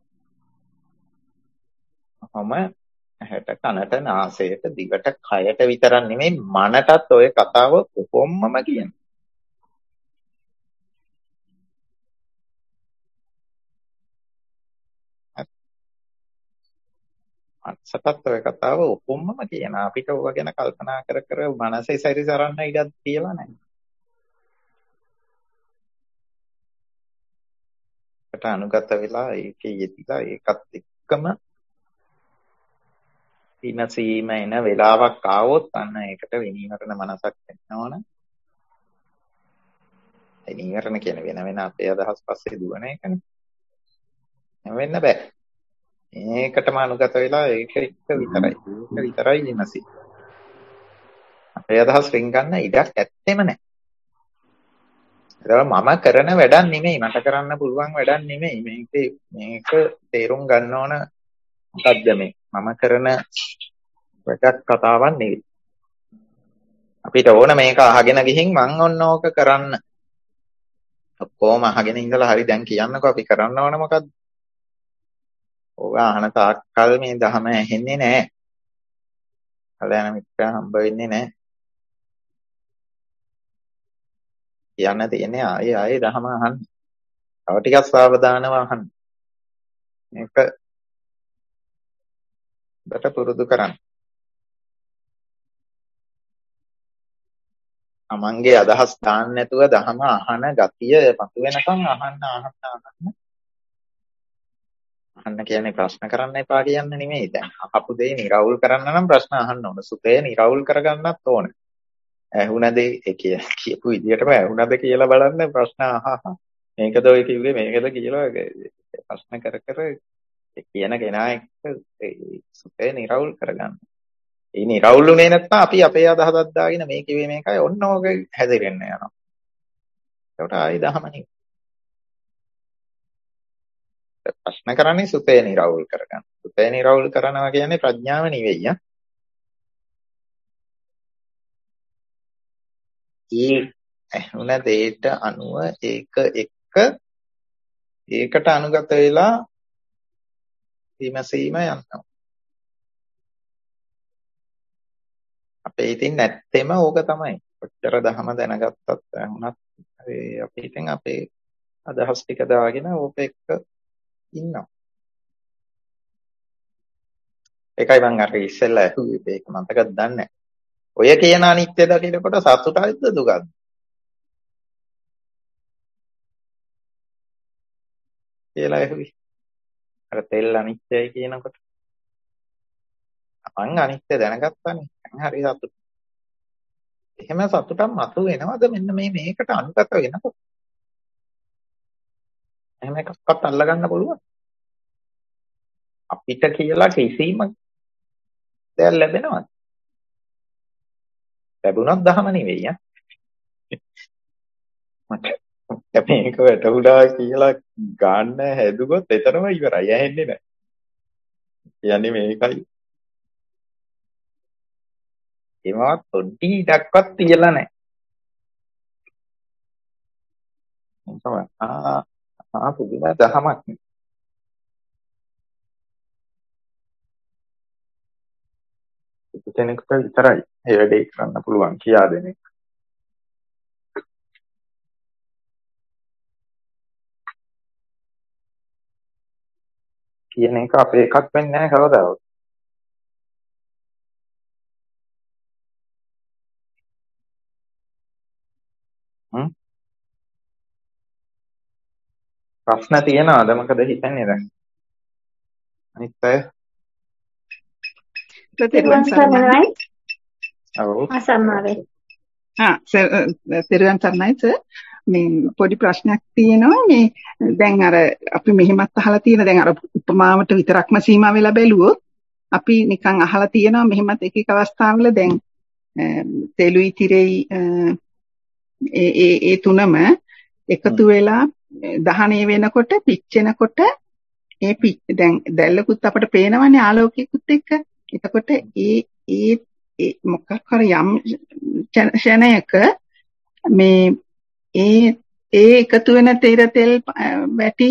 කොහොම ඇහැට කනට නාසයට දිවට කයට විතරක් නෙමෙයි මනටත් ඔය කතාව කොහොමම කියන. මනසටත් ඔය කතාව කොහොමම කියන. අපිට ඕක ගැන කල්පනා කර කර මනසේ සැරිසරන්න ඉඩක් තියලා නැහැ. ඒකට අනුගත වෙලා ඒකේ යෙදිලා ඒකත් එක්කම විමසීම එන වෙලාවක් ආවොත් අන්න ඒකට විනීවරණ මනසක් වෙනවනේ. විනීවරණ කියන වෙන අපේ අදහස් පස්සේ දුවන එකනේ. එහෙම වෙන්න බෑ. මේකටම අනුගත වෙලා ඒක විතරයි විමසී. අපේ අදහස් රින් ගන්න ඉඩක් ඇත්තෙම නැහැ. ඒක මම කරන වැඩක් නෙමෙයි, මට කරන්න පුළුවන් වැඩක් නෙමෙයි. මේක තේරුම් ගන්න ඕන මොකද්ද මේ මම කරන වැඩක් කතාවක් නෙවෙයි. අපිට ඕන මේක අහගෙන ගිහින් මං ඔන්න ඕක කරන්න. ඔක්කොම අහගෙන ඉඳලා හරි දැන් කියන්නකෝ අපි කරන්න ඕන මොකද්ද? ඕක අහන තාක්කල් මේ ධහම ඇහෙන්නේ නැහැ. කල්‍යාණ මිත්‍රා හම්බ වෙන්නේ නැහැ. කියන්න තියෙන්නේ ආයේ ධහම අහන්න. තව ටිකක් සාවධානව අහන්න. මේක බට පුරුදු කරන්න. අමංගේ අදහස් දාන්න නැතුව ධහම අහන ගතිය පසු වෙනකන් අහන්න කියන්නේ ප්‍රශ්න කරන්න එපා කියන්න නෙමෙයි. දැන් අහපු දේ නිරවුල් කරන්න නම් ප්‍රශ්න අහන්න ඕන. සුතේ නිරවුල් කරගන්නත් ඕන. ඇහුණද ඒ කියපු විදිහටම ඇහුණද කියලා බලන්න ප්‍රශ්න මේකද ඔය කිව්වේ මේකද කියලා ප්‍රශ්න කර කියන කෙනා එක්ක සුතේ නිරවුල් කරගන්න. ඒ නිරවුල්ුනේ නැත්නම් අපි අපේ අදහසක් දාගෙන මේ කිව්වේ මේකයි ඔන්න ඕක හැදෙන්න යනවා. ඒකට ආයි දහමනේ. ප්‍රශ්න කරන්නේ සුතේ නිරවුල් කරගන්න. සුතේ නිරවුල් කරනවා කියන්නේ ප්‍රඥාව නෙවෙයි. ඒ ඇහුණ දෙයට අනුව ඒකට අනුගත වෙලා විමසීම යනවා. අපේ ඉතින් නැත්තෙම ඕක තමයි. කොච්චර දහම දැනගත්තත් වුණත් අපි ඉතින් අපේ අදහස් ටික දාගෙන ඕක එක්ක ඉන්නවා. ඒකයි මම අර ඉස්සෙල්ලා ඇහුවේ ඒක මතකද දන්නේ නැහැ. ඔය කියන අනිත්‍ය දකිනකොට සතුටයිද දුකද? කියලා ඇහුවේ. අර තෙල් අනිත්‍යයි කියනකොට මං අනිත්‍ය දැනගත්තානේ. දැන් හරි සතුටු. එහෙම සතුටක් මතු වෙනවද මෙන්න මේකට අනුගත වෙනකොට? එහෙම එකක්වත් අල්ලගන්න පුළුවන්. අපිට කියලා කිසිම දෙයක් ලැබෙනවද? ලැබුණොත් දහම නෙවෙයි ඈ. මට මේක වැටුණා කියලා ගන්න හැදුවොත් එතරම් ඉවරයි. ඇහෙන්නේ නැහැ. කියන්නේ මේකයි. ඒවත් පොඩි ඉඩක්වත් තියලා නැහැ. තමයි. පුදුම දහමක්. කෙනෙකුට විතරයි ඒ වැඩේ කරන්න පුළුවන් කියා දෙන එක. කියන එක අපේ එකක් වෙන්නේ නැහැ කවදාවත්. ප්‍රශ්න තියනවාද මොකද හිතන්නේ දැන්? අනිත් අය තෙරුවන් සරණයි. ඔව්. අසම්මාවේ. තෙරුවන් සරණයි සර්. මේ පොඩි ප්‍රශ්නයක් තියෙනවා. මේ දැන් අර අපි මෙහෙමත් අහලා තියෙන දැන් අර උපමාවට විතරක්ම සීමා වෙලා බැලුවොත් අපි නිකන් අහලා තියෙනවා මෙහෙමත් එක එක අවස්ථාවල දැන් තෙලුයි තිරෙයි ඒ තුනම එකතු වෙලා දහණය වෙනකොට පිච්චෙනකොට දැන් දැල්ලකුත් අපිට පේනවනේ ආලෝකයකුත් එක්ක. එතකොට ඒ මොකක් හරි යම් ක්ෂණයක මේ ඒ එකතු වෙන තෙර තෙල් වැටි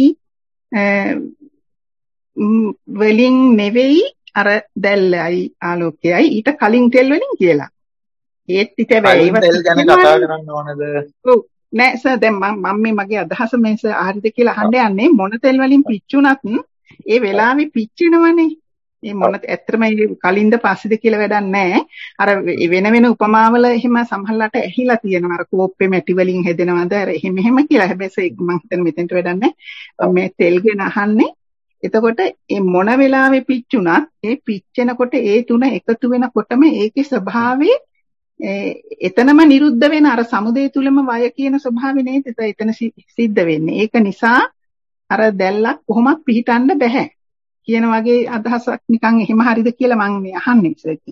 වලින් නෙවෙයි අර දැල්ලයි ආලෝකයයි ඊට කලින් තෙල් වලින් කියලා. ඒත් ඊට කලින් තෙල් ගැන කතා කරන්න ඕනද? ඔව් නෑ සර් දැන් මම මේ මගේ අදහස මේ සර් ආරිද කියලා අහන්න යන්නේ මොන තෙල් වලින් පිච්චුණත් ඒ වෙලාවේ පිච්චෙනවනේ. මේ මොන ඇත්තටම කලින්ද පස්සේද කියලා වැඩක් නැහැ. අර වෙන වෙන උපමාවල එහෙම සමහරලාට ඇහිලා තියෙනවා. අර කෝප්පේ මැටි වලින් හැදෙනවද අර එහෙම කියලා. හැබැයි මම හිතන්නේ මෙතෙන්ට වැඩක් නැහැ. මේ තෙල් ගැන අහන්නේ. එතකොට මේ මොන වෙලාවේ පිච්චුණත් ඒ පිච්චෙනකොට ඒ තුන එකතු වෙනකොටම ඒකේ ස්වභාවය එතනම නිරුද්ධ වෙන අර සමුදේ තුලම වය කියන ස්වභාවය නේද එතන සිද්ධ වෙන්නේ. ඒක නිසා අර දැල්ලක් කොහොමත් පිහිටන්න බෑ කියන වගේ අදහසක් නිකන් එහෙම හරිද කියලා මම මේ අහන්නේ ඉතින්.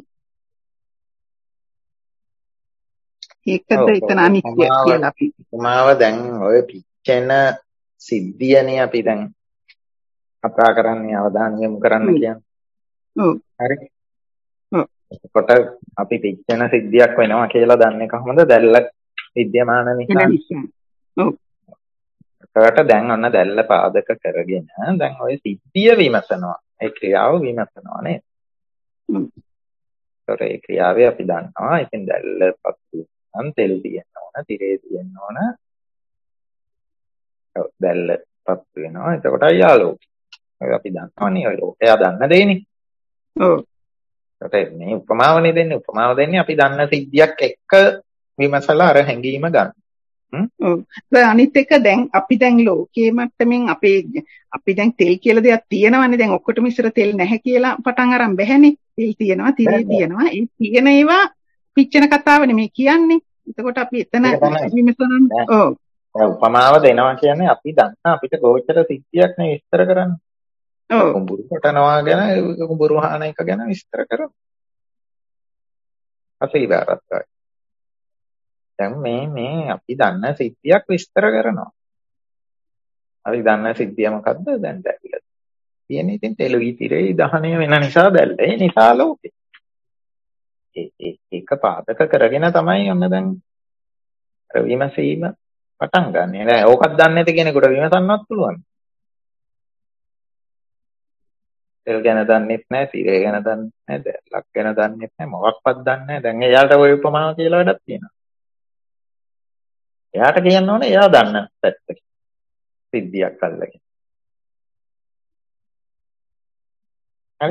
ඒකද එතන අනිත්‍ය කියලා අපි. උපමාව දැන් ඔය පිච්චෙන සිද්ධියනේ අපි දැන් කතා කරන්නේ අවධානය යොමු කරන්න කියන්නේ. ඔව්. හරි. එතකොට අපි පිච්චෙන සිද්ධියක් වෙනවා කියලා දන්නේ කොහොමද? දැල්ල විද්‍යමාන නිසා. ඔව්. ඒකට දැන් ඔන්න දැල්ල පාදක කරගෙන දැන් ඔය සිද්ධිය විමසනවා. ඒ ක්‍රියාව විමසනවා නේද? ඒ ක්‍රියාවේ අපි දන්නවා. ඉතින් දැල්ල පත්තු නම් තෙල් තියෙන්න ඕන, තිරේ තියෙන්න ඕන. දැල්ල පත්තු වෙනවා. එතකොටයි ආලෝකය. අපි දන්නවනේ ඔය ලෝකයා දන්න දෙන්නේ. ඔව්. ඒකට මේ උපමාවනේ දෙන්නේ. උපමාව දෙන්නේ අපි දන්න සිද්ධියක් එක්ක විමසලා අර හැඟීම ගන්න. ඔව්. අනිත් එක දැන් අපි දැන් ලෝකයේ මට්ටමින් අපි දැන් තෙල් කියලා දෙයක් තියෙනවනේ. දැන් ඔක්කොටම ඉස්සර තෙල් නැහැ කියලා පටන් අරන් බැහැනේ. තෙල් තියෙනවා, තිරේ තියෙනවා. ඒ තියෙන ඒවා පිච්චෙන කතාවනේ මේ කියන්නේ. එතකොට අපි එතන විමසන ඔව්. උපමාව දෙනවා කියන්නේ අපි දන්න අපිට ගෝචර සිද්ධියක් නේ විස්තර කරන්නේ. ඔව්. කුඹුරු කොටනවා ගැන, කුඹුරු හාන එක ගැන විස්තර කරනවා. අසීදාරත්තයි. දැන් මේ අපි දන්න සිද්ධියක් විස්තර කරනවා. අපි දන්න සිද්ධිය මොකද්ද? දැන් දැල්ල. තියෙන්නේ ඉතින් තෙලුයි තිරේ දහණය වෙන නිසා දැල්ල. ඒ නිසා ලෝකේ. ඒක පාදක කරගෙන තමයි ඔන්න දැන් විමසීම පටන් ගන්නෙ. නෑ ඕකත් දන්නේ නැති කෙනෙකුට විමසන්නවත් පුළුවන්. තෙල් ගැන දන්නෙත් නැහැ, තිරේ ගැන දන්නෙත් නැහැ, දැල්ලක් ගැන දන්නෙත් නැහැ, මොකක්වත් දන්නේ නැහැ. දැන් එයාට ওই උපමාව කියලා වැඩක් තියෙනවා. එයාට කියන්න ඕනේ එයා දන්න පැත්තක සිද්ධියක් අල්ලගෙන. හරි?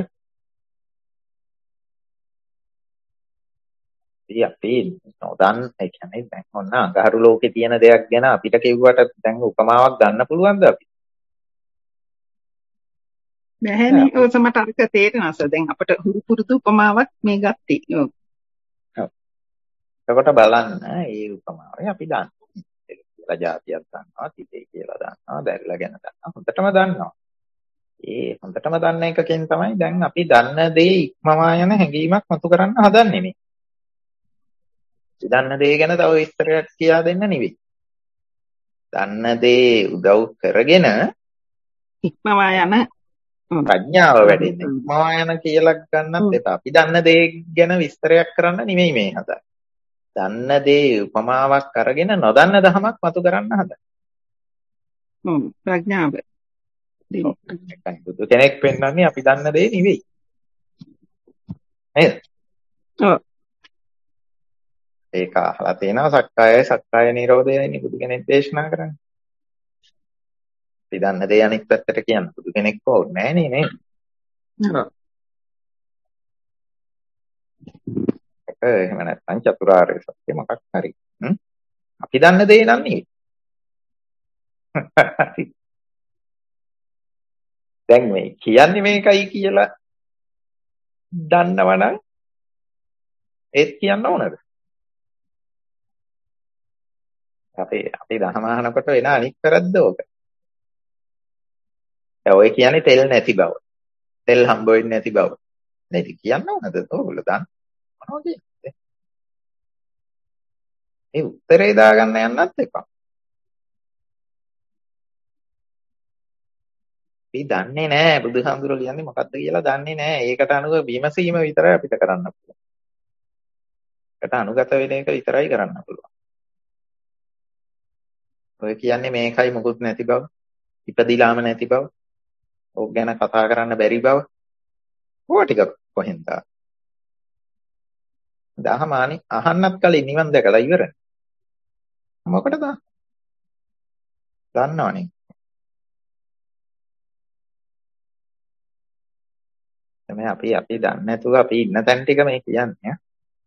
ඉතින් අපි නොදන්න ඒ කියන්නේ දැන් ඔන්න අඟහරු ලෝකේ තියෙන දෙයක් ගැන අපිට කිව්වට දැන් උපමාවක් ගන්න පුළුවන්ද අපි? බැහැනේ. ඔය සමට අර්ථ තේරෙනවා සර්. දැන් අපිට හුරු පුරුදු උපමාවක් මේ ගත්තේ. ඔව්. එතකොට බලන්න මේ උපමාවේ අපි දන්නවා කියලා જાතියක් දන්නවා, තිතේ කියලා දන්නවා, දැරිලා ගැන දන්නවා, හොඳටම දන්නවා. ඒ හොඳටම දන්න එකකින් තමයි දැන් අපි දන්න දේ ඉක්මවා යන හැඟීමක් මතු කරන්න හදන්නේ මේ. දන්න දේ ගැන තව විස්තරයක් කියා දෙන්න නෙවෙයි. දන්න දේ උදව් කරගෙන ඉක්මවා යන ප්‍රඥාව වැඩෙන්නේ. ඉක්මවා යන කියලා ගන්නත් එපා. අපි දන්න දේ ගැන විස්තරයක් කරන්න නෙවෙයි මේ හදන්නේ. දන්න දේ උපමාවක් අරගෙන නොදන්න දහමක් මතු කරන්න හදන්නේ. ප්‍රඥාව. බුදු කෙනෙක් පෙන්වන්නේ අපි දන්න දේ නෙවෙයි. නේද? ඔව්. ඒක අහලා තියෙනවා සක්කාය නිරෝධයයි බුදු කෙනෙක් දේශනා කරන්නේ. අපි දන්න දේ අනිත් පැත්තට කියන්න බුදු කෙනෙක් ඕනේ නෑනේ නේද? එහෙම නැත්නම් චතුරාර්ය සත්‍ය මොකක් හරි. අපි දන්න දේ නම් නෙවෙයි. දැන් මේ කියන්නේ මේකයි කියලා දන්නවනම් ඒත් කියන්න ඕනද? අපි දහම අහනකොට වෙන අනිත් වැරද්ද ඕක. ඔය කියන්නේ තෙල් නැති බව. තෙල් හම්බ වෙන්නේ නැති බව. නේද කියන්න ඕනද? ඕගොල්ලෝ දන්න මොනවද කියන්නේ? ඒ උත්තරේ දාගන්න යන්නත් එපා. අපි දන්නේ නැහැ බුදුහාමුදුරුවෝ කියන්නේ මොකක්ද කියලා දන්නේ නැහැ. ඒකට අනුව විමසීම විතරයි අපිට කරන්න පුළුවන්. ඒකට අනුගත වෙන එක විතරයි කරන්න පුළුවන්. ඔය කියන්නේ මේකයි මොකුත් නැති බව, ඉපදිලාම නැති බව, ඕක ගැන කතා කරන්න බැරි බව. ඕවා ටික කොහෙන්ද? දහමානි අහන්නත් කලින් නිවන් දැකලා ඉවරයි. මොකටද? දන්නවනේ. තමයි අපි දන්නේ නැතුව අපි ඉන්න තැන් ටික මේ කියන්නේ.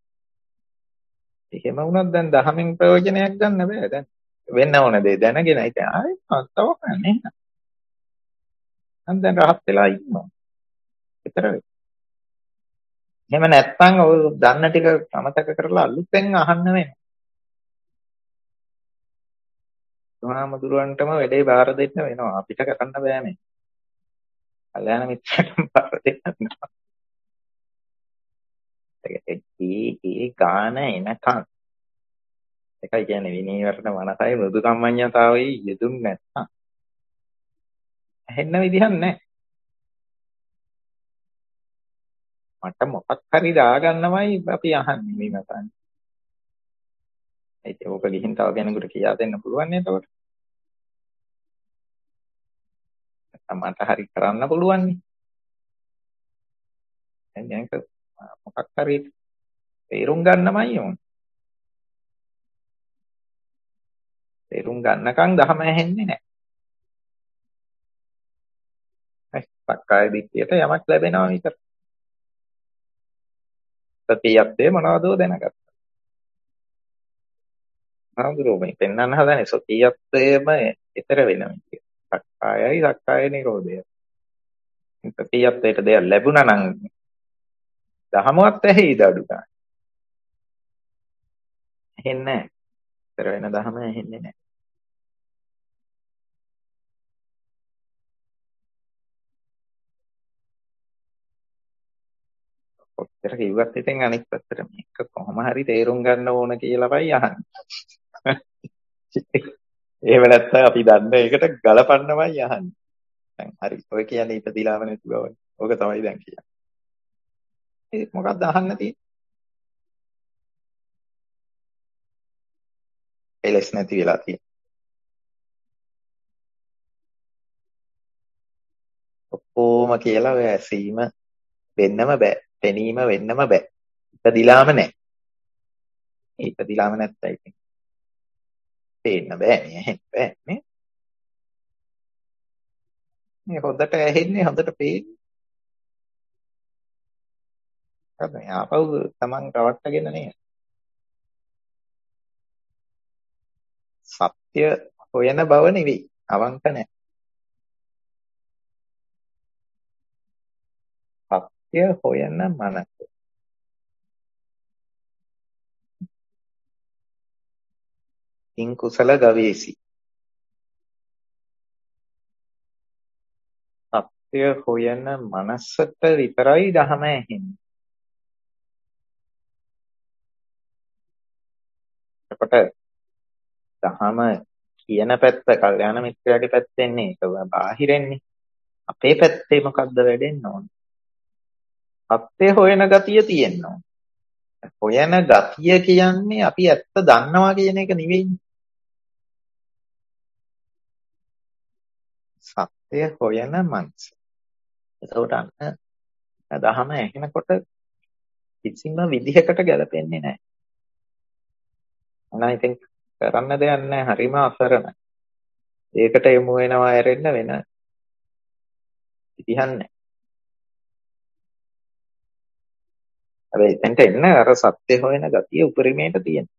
එහෙම වුණොත් දැන් දහමෙන් ප්‍රයෝජනයක් ගන්න බෑ. දැන් වෙන්න ඕන දේ දැනගෙන ඉතින් ආයෙත් තව කරන්නේ නැහැ. මම දැන් රහත් වෙලා ඉන්නවා. විතර වෙයි. එහෙම නැත්නම් ඔය දන්න ටික අමතක කරලා අලුතෙන් අහන්න වෙනවා. මහාමුදුරන්ටම වැඩේ බාර දෙන්න වෙනවා. අපිට කරන්න බෑ මේ. කල්‍යාණ මිත්‍රයන්ටම බාර දෙන්න වෙනවා. ඒ ගාන එනකන් එකයි කියන්නේ විනීවරණ මනසයි මෘදු කම්මඤ්ඤතාවයි යෙදුම් නැත්නම් ඇහෙන්න විදිහක් නැහැ. මට මොකක් හරි දාගන්නමයි අපි අහන්නේ මේ මතන්නේ. ඒක ඕක ගිහින් තව කෙනෙකුට කියා දෙන්න පුළුවන් නේද එතකොට? මට හරි කරන්න පුළුවන් නේ. දැන් ඒක මොකක් හරි තේරුම් ගන්නමයි ඕන. තේරුම් ගන්නකම් දහම ඇහෙන්නේ නැහැ. සක්කාය දිට්ඨියට යමක් ලැබෙනවා විතර. සතියත්තේ මොනවදෝ දැනගත්තා. හඳුරෝ මේ පෙන්වන්න හදනේ සතියත්තේම ඊතර වෙනවා කියන්නේ. සක්කායයි සක්කාය නිරෝධය. සතියත්තේට දෙයක් ලැබුණා නම් දහමවත් ඇහිද අඩු ගන්න. ඇහෙන්නේ නැහැ. ඊතර වෙන දහම ඇහෙන්නේ නැහැ. ඔච්චර කිව්වත් ඉතින් අනිත් පැත්තට මේක කොහොම හරි තේරුම් ගන්න ඕන කියලාමයි අහන්නේ. එහෙම නැත්නම් අපි දන්න එකට ගලපන්නමයි අහන්නේ. දැන් හරි. ඔය කියන්නේ ඉපදිලාම නැති බවනේ. ඕක තමයි දැන් කියන්නේ. ඒ මොකක්ද අහන්න තියෙන්නේ? එලස් නැති වෙලා තියෙන්නේ. ඔක්කොම කියලා ඔය ඇසීම වෙන්නම බෑ. පෙනීම වෙන්නම බෑ. ඉපදිලාම නැහැ. ඉපදිලාම නැත්තයි ඉතින්. පේන්න බෑ නේ. ඇහෙන්න බෑ නේ. මේ හොඳට ඇහෙන්නේ හොඳට පේන්නේ. හරි මේ ආපහු Taman රවට්ටගෙන නේ. සත්‍ය හොයන බව නෙවෙයි. අවංක නැහැ. සත්‍ය හොයන මනස. ඉන් කුසල ගවේසි. සත්‍ය හොයන මනසට විතරයි ධහම ඇහෙන්නේ. එතකොට ධහම කියන පැත්ත කල්යාණ මිත්‍රයාගේ පැත්තෙන්නේ ඒක බාහිරෙන්නේ. අපේ පැත්තේ මොකද්ද වැඩෙන්න ඕන? සත්‍ය හොයන ගතිය තියෙන්න ඕන. හොයන ගතිය කියන්නේ අපි ඇත්ත දන්නවා කියන එක නෙවෙයි. සත්‍ය හොයන මනස. එතකොට අන්න දහම ඇහෙනකොට කිසිම විදිහකට ගැලපෙන්නේ නැහැ. අනා ඉතින් කරන්න දෙයක් නැහැ. හරිම අසරණයි. ඒකට යමු වෙනවා ඇරෙන්න වෙන විදිහක් නැහැ. හැබැයි එතෙන්ට එන්න අර සත්‍ය හොයන ගතිය උපරිමයට තියෙනවා.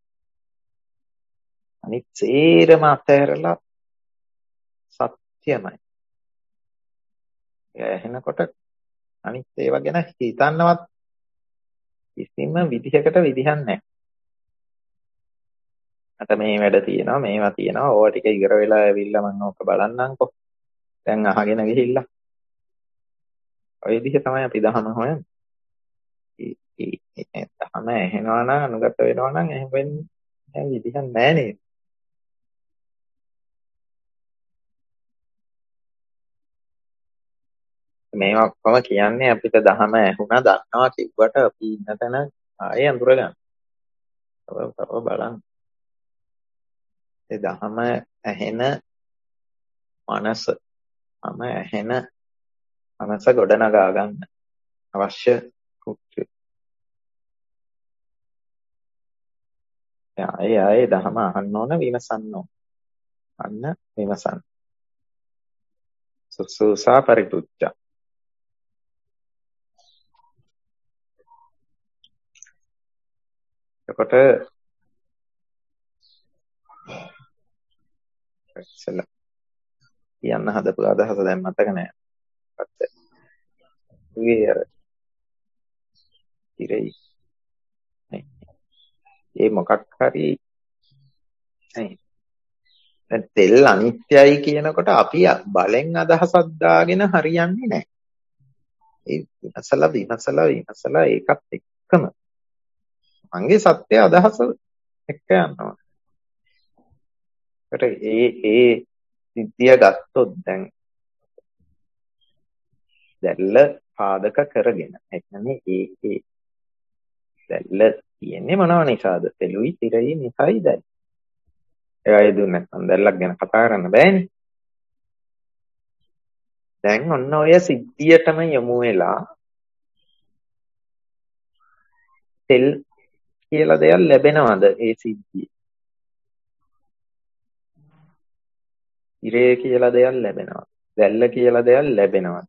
අනිත් සේරම අතහැරලා සත්‍යමයි. එහෙනකොට අනිත් ඒවා ගැන හිතන්නවත් කිසිම විදිහකට විදිහක් නැහැ. අත මේ වැඩ තියෙනවා මේවා තියෙනවා ඕවා ටික ඉවර වෙලා ඇවිල්ලා මම ඕක බලන්නම්කෝ. දැන් අහගෙන ගිහිල්ලා. ඔය විදිහ තමයි අපි දහම හොයන්නේ. දහම ඇහෙනවා නම් අනුගත වෙනවා නම් එහෙම වෙන්නේ විදිහක් නැහැ නේද? මේවා ඔක්කොම කියන්නේ අපිට දහම ඇහුණා දන්නවා කිව්වට අපි ඉන්න තැන ආයෙ අඳුර ගන්න. තව බලන්න. ඒ දහම ඇහෙන මනස ඇහෙන මනස ගොඩනගා ගන්න අවශ්‍ය කෘත්‍ය. ආයෙ දහම අහන්න ඕන විමසන්න ඕන. අන්න විමසන්න. සුසුසා පරිපුච්චා. එතකොට ඉස්සෙල්ලා කියන්න හදපු අදහස දැන් මතක නැහැ. ඒ මොකක් හරි දැන් තෙල් අනිත්‍යයි කියනකොට අපි බලෙන් අදහසක් දාගෙන හරියන්නේ නැහැ. ඒ විමසලා ඒකත් එක්කම මගේ සත්‍ය අදහස එක්ක යනවා. ඒ සිද්ධිය ගත්තොත් දැන් දැල්ල පාදක කරගෙන ඒ කියන්නේ ඒ දැල්ල තියෙන්නේ මොනව නිසාද? තෙලුයි තිරයි නිසායි දැල්ල. ඒවයි දුන්නේ නැත්නම් දැල්ලක් ගැන කතා කරන්න බෑනේ. දැන් ඔන්න ඔය සිද්ධියටම යමු වෙලා තෙල් කියලා දෙයක් ලැබෙනවද ඒ සිද්ධිය? ඉරේ කියලා දෙයක් ලැබෙනවද? දැල්ල කියලා දෙයක් ලැබෙනවද?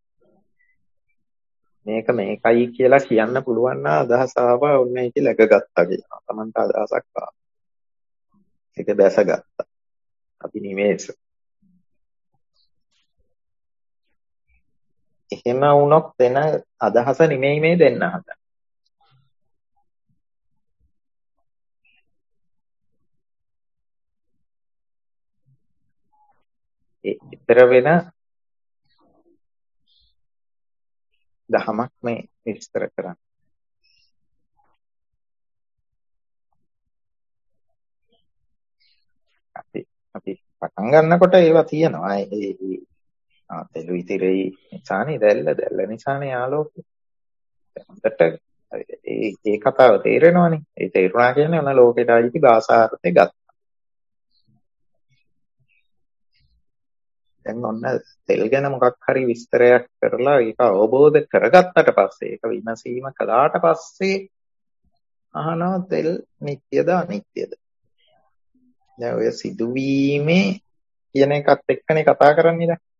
මේක මේකයි කියලා කියන්න පුළුවන් නා අදහස ආවා ඔන්න ඒක läගගත්තා කියනවා. Tamanට අදහසක් ආවා. ඒක දැසගත්තා. අපි නිමේෂ. එහෙම වුණොත් වෙන අදහස නෙමෙයි මේ දෙන්න හදන්නේ. ඊතර වෙන දහමක් මේ විස්තර කරන්නේ. අපි පටන් ගන්නකොට ඒවා තියෙනවා. තෙලුයි තිරයි නිසානේ දැල්ල නිසානේ ආලෝකය. හොඳට ඒ කතාව තේරෙනවනේ. ඒ තේරුණා කියන්නේ ඔන්න ලෝකෙට ආйти භාෂාර්ථය ගත්තා. දැන් ඔන්න තෙල් ගැන මොකක් හරි විස්තරයක් කරලා ඒක අවබෝධ කරගත්තට පස්සේ ඒක විමසීම කළාට පස්සේ අහනවා තෙල් නිට්ටයද අනිත්‍යද? දැන් ඔය සිදුවීමේ කියන එකත් එක්කනේ කතා කරන්නේ දැන්.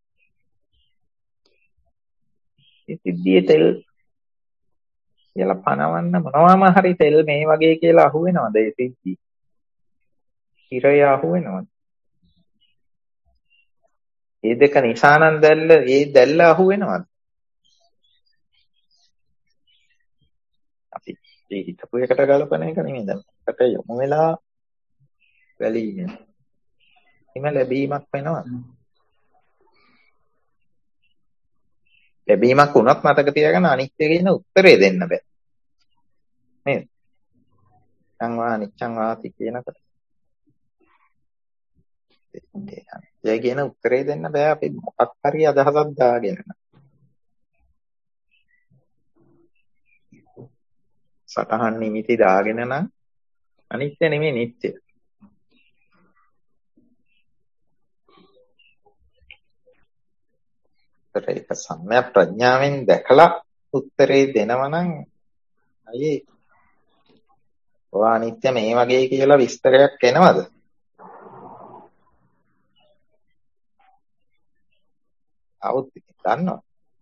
ඒ සිද්ධියේ තෙල් කියලා පනවන්න මොනවාම හරි තෙල් මේ වගේ කියලා අහුවෙනවද ඒ සිද්ධිය? හිරය අහුවෙනවද? ඒ දෙක නිසානම් දැල්ල අහුවෙනවද? ඒ හිතපු එකට ගලපන එක නෙමෙයි. දැන් එකට යොමු වෙලා වැළීමෙන් හිම ලැබීමක් වෙනවා. ලැබීමක් වුණත් මතක තියාගන්න අනිත්‍ය කියන උත්තරේ දෙන්න බෑ. නේද? සංවා අනිච්චං වාති කියනකොට ඒ කියන උත්තරේ දෙන්න බෑ අපි මොකක් හරි අදහසක් දාගෙන. සතහන් නිමිති දාගෙන නම් අනිත්‍ය නෙමෙයි නිත්‍ය. ඒක සම්‍යක් ප්‍රඥාවෙන් දැකලා උත්තරේ දෙනවා නම් අයියේ ඔය අනිත්‍ය මේ වගේ කියලා විස්තරයක් එනවද? අවුත් දන්නවා.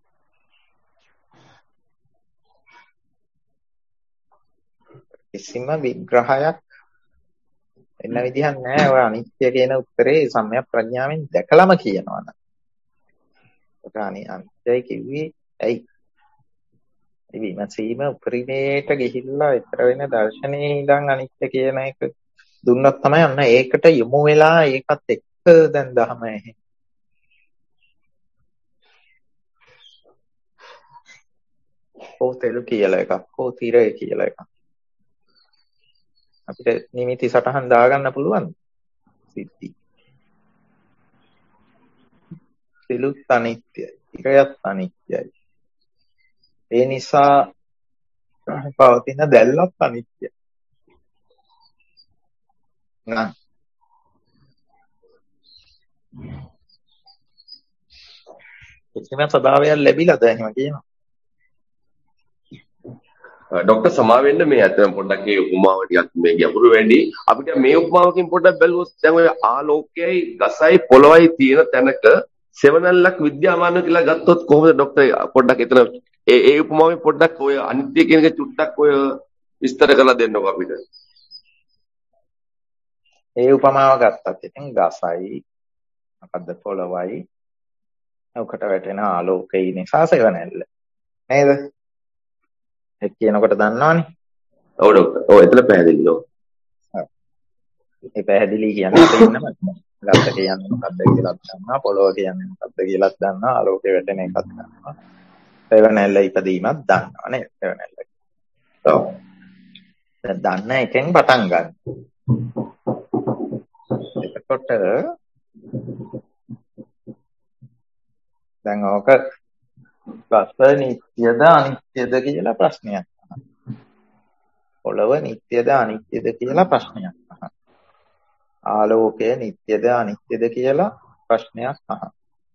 කිසිම විග්‍රහයක් එන්න විදිහක් නැහැ. ඔය අනිත්‍ය කියන උත්තරේ සම්‍යක් ප්‍රඥාවෙන් දැකලම කියනවා නම්. ඒක අනිත්‍යයි කිව්වේ ඇයි? ඒ විමසීම උපරිමයට ගිහිල්ලා විතර වෙන දර්ශනයේ ඉඳන් අනිත්‍ය කියන එක දුන්නොත් තමයි අන්න ඒකට යොමු වෙලා ඒකත් එක්ක දැන් දහම ඇහි. පොතේලු කියලා එකක්, පොතිරය කියලා එකක්. අපිට නිමිති සටහන් දාගන්න පුළුවන්. සිද්ධි. සිලුත් අනිත්‍යයි, ඉරයත් අනිත්‍යයි. ඒ නිසා පවතින දැල්ලත් අනිත්‍යයි. නං කිසිම ස්වභාවයක් ලැබිලාද එහෙම කියනවා. ડોક્ટર සමා වෙන්න මේ අතන පොඩ්ඩක් ඒ උපමාව ටිකක් මේ ගැඹුරු වැඩි. අපිට මේ උපමාවකින් පොඩ්ඩක් බැලුවොත් දැන් ඔය ආලෝකයයි ගසයි පොළොවයි තියෙන තැනක සෙවණැල්ලක් විද්‍යාමාන කියලා ගත්තොත් කොහොමද ડોક્ટર පොඩ්ඩක් එතන ඒ උපමාවෙන් පොඩ්ඩක් ඔය අනිත්‍ය කියන එක චුට්ටක් ඔය විස්තර කරලා දෙන්නකෝ අපිට. ඒ උපමාව ගත්තත් ඉතින් ගසයි මොකද්ද පොළොවයි ඔකට වැටෙන ආලෝකය නිසා සෙවණැල්ල නේද? ඒ කියනකොට දන්නවනේ. ඔව් ડોක්ටර්. ඔව් එතන පැහැදිලිද? ඒ පැහැදිලි කියන්නේ අපේ ඉන්නම ගස කියන්නේ මොකද්ද කියලාත් දන්නවා, පොළොව කියන්නේ මොකද්ද කියලාත් දන්නවා, ආලෝකය වැටෙන එකත් දන්නවා. සෙවණැල්ල ඉදීමක් දන්නවා නේද? සෙවණැල්ල. ඔව්. දැන් දන්න එකෙන් පටන් ගන්න. එතකොට දැන් ඕක ගස නිත්‍යද අනිත්‍යද කියලා ප්‍රශ්නයක් අහනවා. පොළව නිත්‍යද අනිත්‍යද කියලා ප්‍රශ්නයක් අහනවා. ආලෝකය නිත්‍යද අනිත්‍යද කියලා ප්‍රශ්නයක් අහනවා.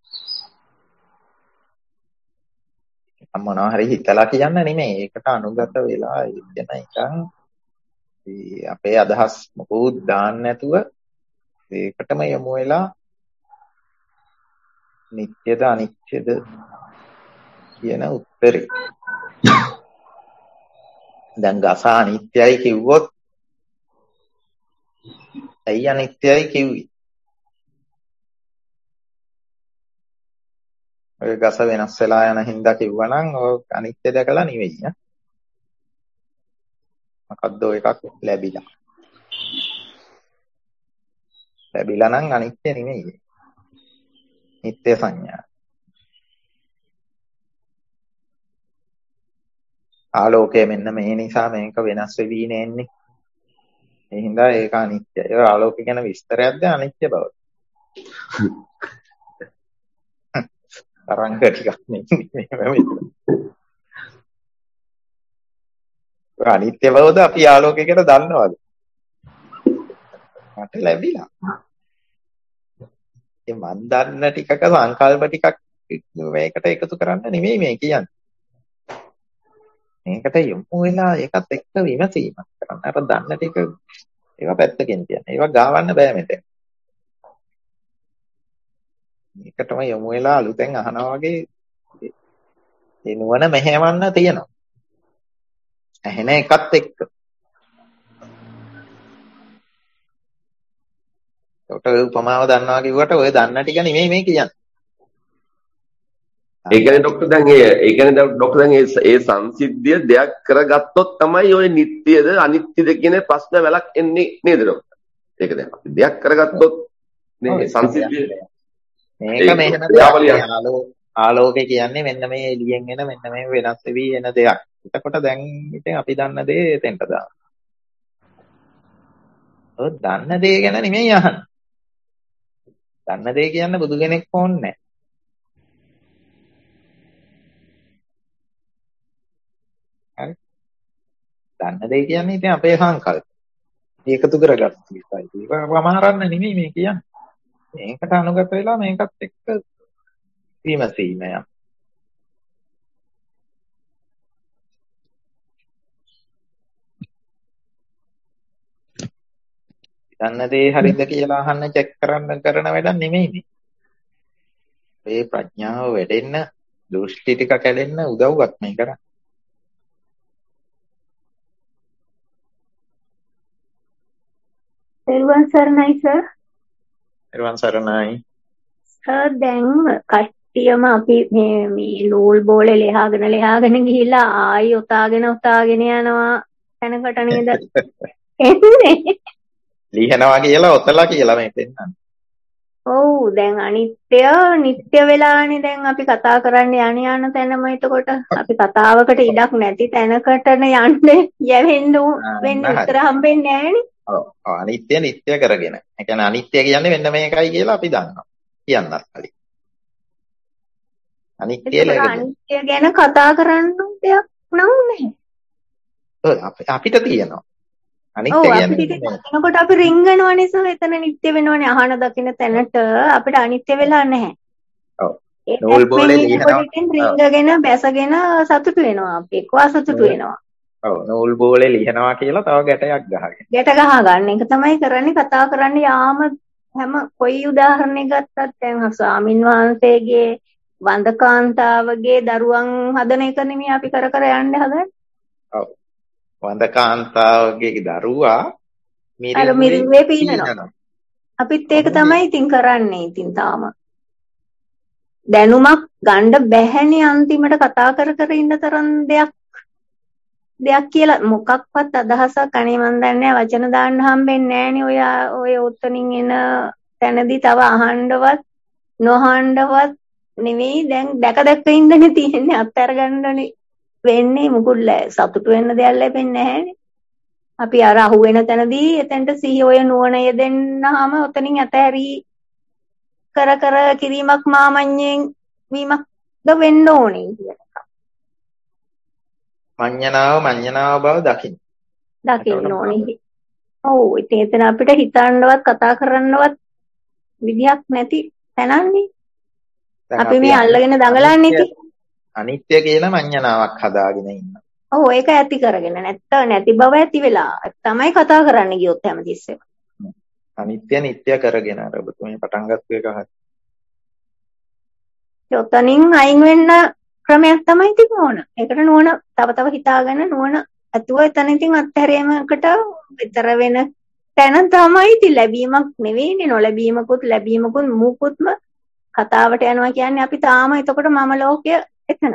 මොනවා හරි හිතලා කියන්න නෙමෙයි. ඒකට අනුගත වෙලා ඉන්න එකන් අපේ අදහස් මොකුත් දාන්න නැතුව ඒකටම යමු වෙලා නිත්‍යද අනිත්‍යද කියන උත්තරේ. දැන් ගස අනිත්‍යයි කිව්වොත් ඇයි අනිත්‍යයි කිව්වේ? ඔය ගස වෙනස් වෙලා යන හින්දා කිව්වනම් ඔය අනිත්‍ය දැකලා නෙවෙයි ඈ. මොකද්ද ඔය එකක් ලැබිලා. ලැබිලා නම් අනිත්‍ය නෙවෙයි. නිත්‍ය සංඥා. ආලෝකය මෙන්න මේ නිසා මේක වෙනස් වෙවි නෑන්නේ. ඒ හින්දා ඒක අනිත්‍යයි. ඒ ආලෝකය ගැන විස්තරයක්ද අනිත්‍ය බව. තරංග ටිකක් නෙමෙයි. අනිත්‍ය බවද අපි ආලෝකය ගැන දන්නවද? මට ලැබිලා. ඒ මන් දන්න ටිකක සංකල්ප ටිකක් මේකට එකතු කරන්න නෙමෙයි මේ කියන්නේ. මේකට යොමු වෙලා ඒකත් එක්ක විමසීමක් කරන්න. අර දන්න ටික ඒවා පැත්තකින් තියන්න. ඒවා ගාවන්න බෑ මෙතන. මේකටම යොමු වෙලා අලුතෙන් අහනවා වගේ ඒ නුවණ මෙහෙවන්න තියෙනවා. ඇහෙන එකත් එක්ක. ඒකට උපමාව දන්නවා කිව්වට ඔය දන්න ටික නෙමෙයි මේ කියන්නේ. ඒ කියන්නේ ડોක්ටර් දැන් ඒ සංසිද්ධිය දෙයක් කරගත්තොත් තමයි ඔය නිට්ටියද අනිත්‍යද කියන ප්‍රශ්න වලක් එන්නේ නේද ડોක්ටර්? ඒක දැන් අපි දෙයක් කරගත්තොත් මේ සංසිද්ධිය මේක මෙහෙම දෙයක්. ආලෝකය කියන්නේ මෙන්න මේ එළියෙන් එන මෙන්න මේ වෙනස් වෙවි එන දෙයක්. එතකොට දැන් ඉතින් අපි දන්න දේ එතෙන්ට දානවා. ඔය දන්න දේ ගැන නෙමෙයි අහන්නේ. දන්න දේ කියන්න බුදු කෙනෙක් ඕනේ නැහැ. හරි. දන්න දේ කියන්නේ ඉතින් අපේ සංකල්ප. ඒකතු කරගත්ත විශ්වයි. ඒක වමාරන්න නෙමෙයි මේ කියන්නේ. මේකට අනුගත වෙලා මේකත් එක්ක විමසීමයක්. දන්න දේ හරිද කියලා අහන්න චෙක් කරන්න කරන වැඩක් නෙමෙයි මේ. මේ ප්‍රඥාව වැඩෙන්න, දෘෂ්ටි ටික කැඩෙන්න උදව්වක් මේ කරන්නේ. තෙරුවන් සරණයි සර්. තෙරුවන් සරණයි. සර් දැන් කට්ටියම අපි මේ නූල් බෝලේ ලෙහාගෙන ගිහිල්ලා ආයි උතාගෙන යනවා තැනකට නේද එන්නේ. ලියනවා කියලා ඔතලා කියලා මේ පෙන්නන්නේ. ඔව් දැන් නිට්ටය වෙලානේ දැන් අපි කතා කරන්න යන තැනම එතකොට අපි කතාවකට ඉඩක් නැති තැනකටන යන්න යවෙන්න වෙන්නේ උත්තර හම්බෙන්නේ නැහනේ. ඔව් අනිත්‍ය නිට්ටය කරගෙන. ඒ කියන්නේ අනිත්‍ය කියන්නේ මෙන්න මේකයි කියලා අපි දන්නවා. කියන්නත් කලින්. අනිත්‍ය ගැන කතා කරන්න දෙයක් නැහැ. අපිට තියෙනවා. අනිත්‍ය කියන්නේ එතකොට අපි රිංගනවනේ සර් එතන නිට්ටය වෙනවනේ අහන දකින්න තැනට අපිට අනිත්‍ය වෙලා නැහැ. ඔව්. නූල් බෝලේ ලියනවා. රිංගගෙන බැසගෙන සතුටු වෙනවා අපි එක්වා සතුටු වෙනවා. ඔව් නූල් බෝලේ ලියනවා කියලා තව ගැටයක් ගහගෙන. ගැට ගහගන්න එක තමයි කරන්නේ කතා කරන්න යාම හැම කොයි උදාහරණයක් ගත්තත් දැන් ස්වාමින් වහන්සේගේ වන්දකාන්තාවගේ දරුවන් හදන එක නෙමෙයි අපි කර යන්න හදන්නේ. ඔව්. වන්දකාන්තාවගේ දරුවා මිරිුවේ පීනනවා. අපිත් ඒක තමයි ඉතින් කරන්නේ ඉතින් තාම. දැනුමක් ගන්න බැහැනේ අන්තිමට කතා කර ඉන්න තරම් දෙයක් කියලා මොකක්වත් අදහසක් අනේ මන් දන්නේ වචන දාන්න හම්බෙන්නේ නැහනේ ඔය උත්තනින් එන තැනදී තව අහන්නවත් නොහන්නවත් නෙවෙයි දැන් දැක ඉඳනේ තියෙන්නේ අත්හැර ගන්නනේ වෙන්නේ මුකුත් සතුටු වෙන්න දෙයක් ලැබෙන්නේ නැහැනේ. අපි අර අහුවෙන තැනදී එතෙන්ට සිහිය නුවණ යෙදෙන්නාම ඔතනින් අතහැරි කර කිරීමක් මාමඤ්ඤයෙන් වීමක්ද වෙන්න ඕනේ කියන එක. මඤ්ඤණාව බව දකින්න ඕනේ. ඔව් ඉතින් එතන අපිට හිතන්නවත් කතා කරන්නවත් විදියක් නැති තැනන්නේ. අපි මේ අල්ලගෙන දඟලන්නේ ඉතින්. අනිත්‍ය කියන මඤ්ඤණාවක් හදාගෙන ඉන්න. ඔව් ඒක ඇති කරගෙන නැති බව ඇති වෙලා තමයි කතා කරන්න ගියොත් හැමතිස්සෙම. අනිත්‍ය නිට්ටය කරගෙන අර ඔබතුමී පටන් ගත්ත එක හරි. යොතනින් අයින් වෙන්න ක්‍රමයක් තමයි තිබුණ ඕන. ඒකට නුවණ තව හිතාගෙන නුවණ ඇතුව එතන ඉතින් අත්හැරීමකට විතර වෙන තැන තමයි ඉතින් ලැබීමක් නෙවෙයිනේ නොලැබීමකුත් ලැබීමකුත් මුකුත්ම කතාවට යනවා කියන්නේ අපි තාම එතකොට මම ලෝකය එතන.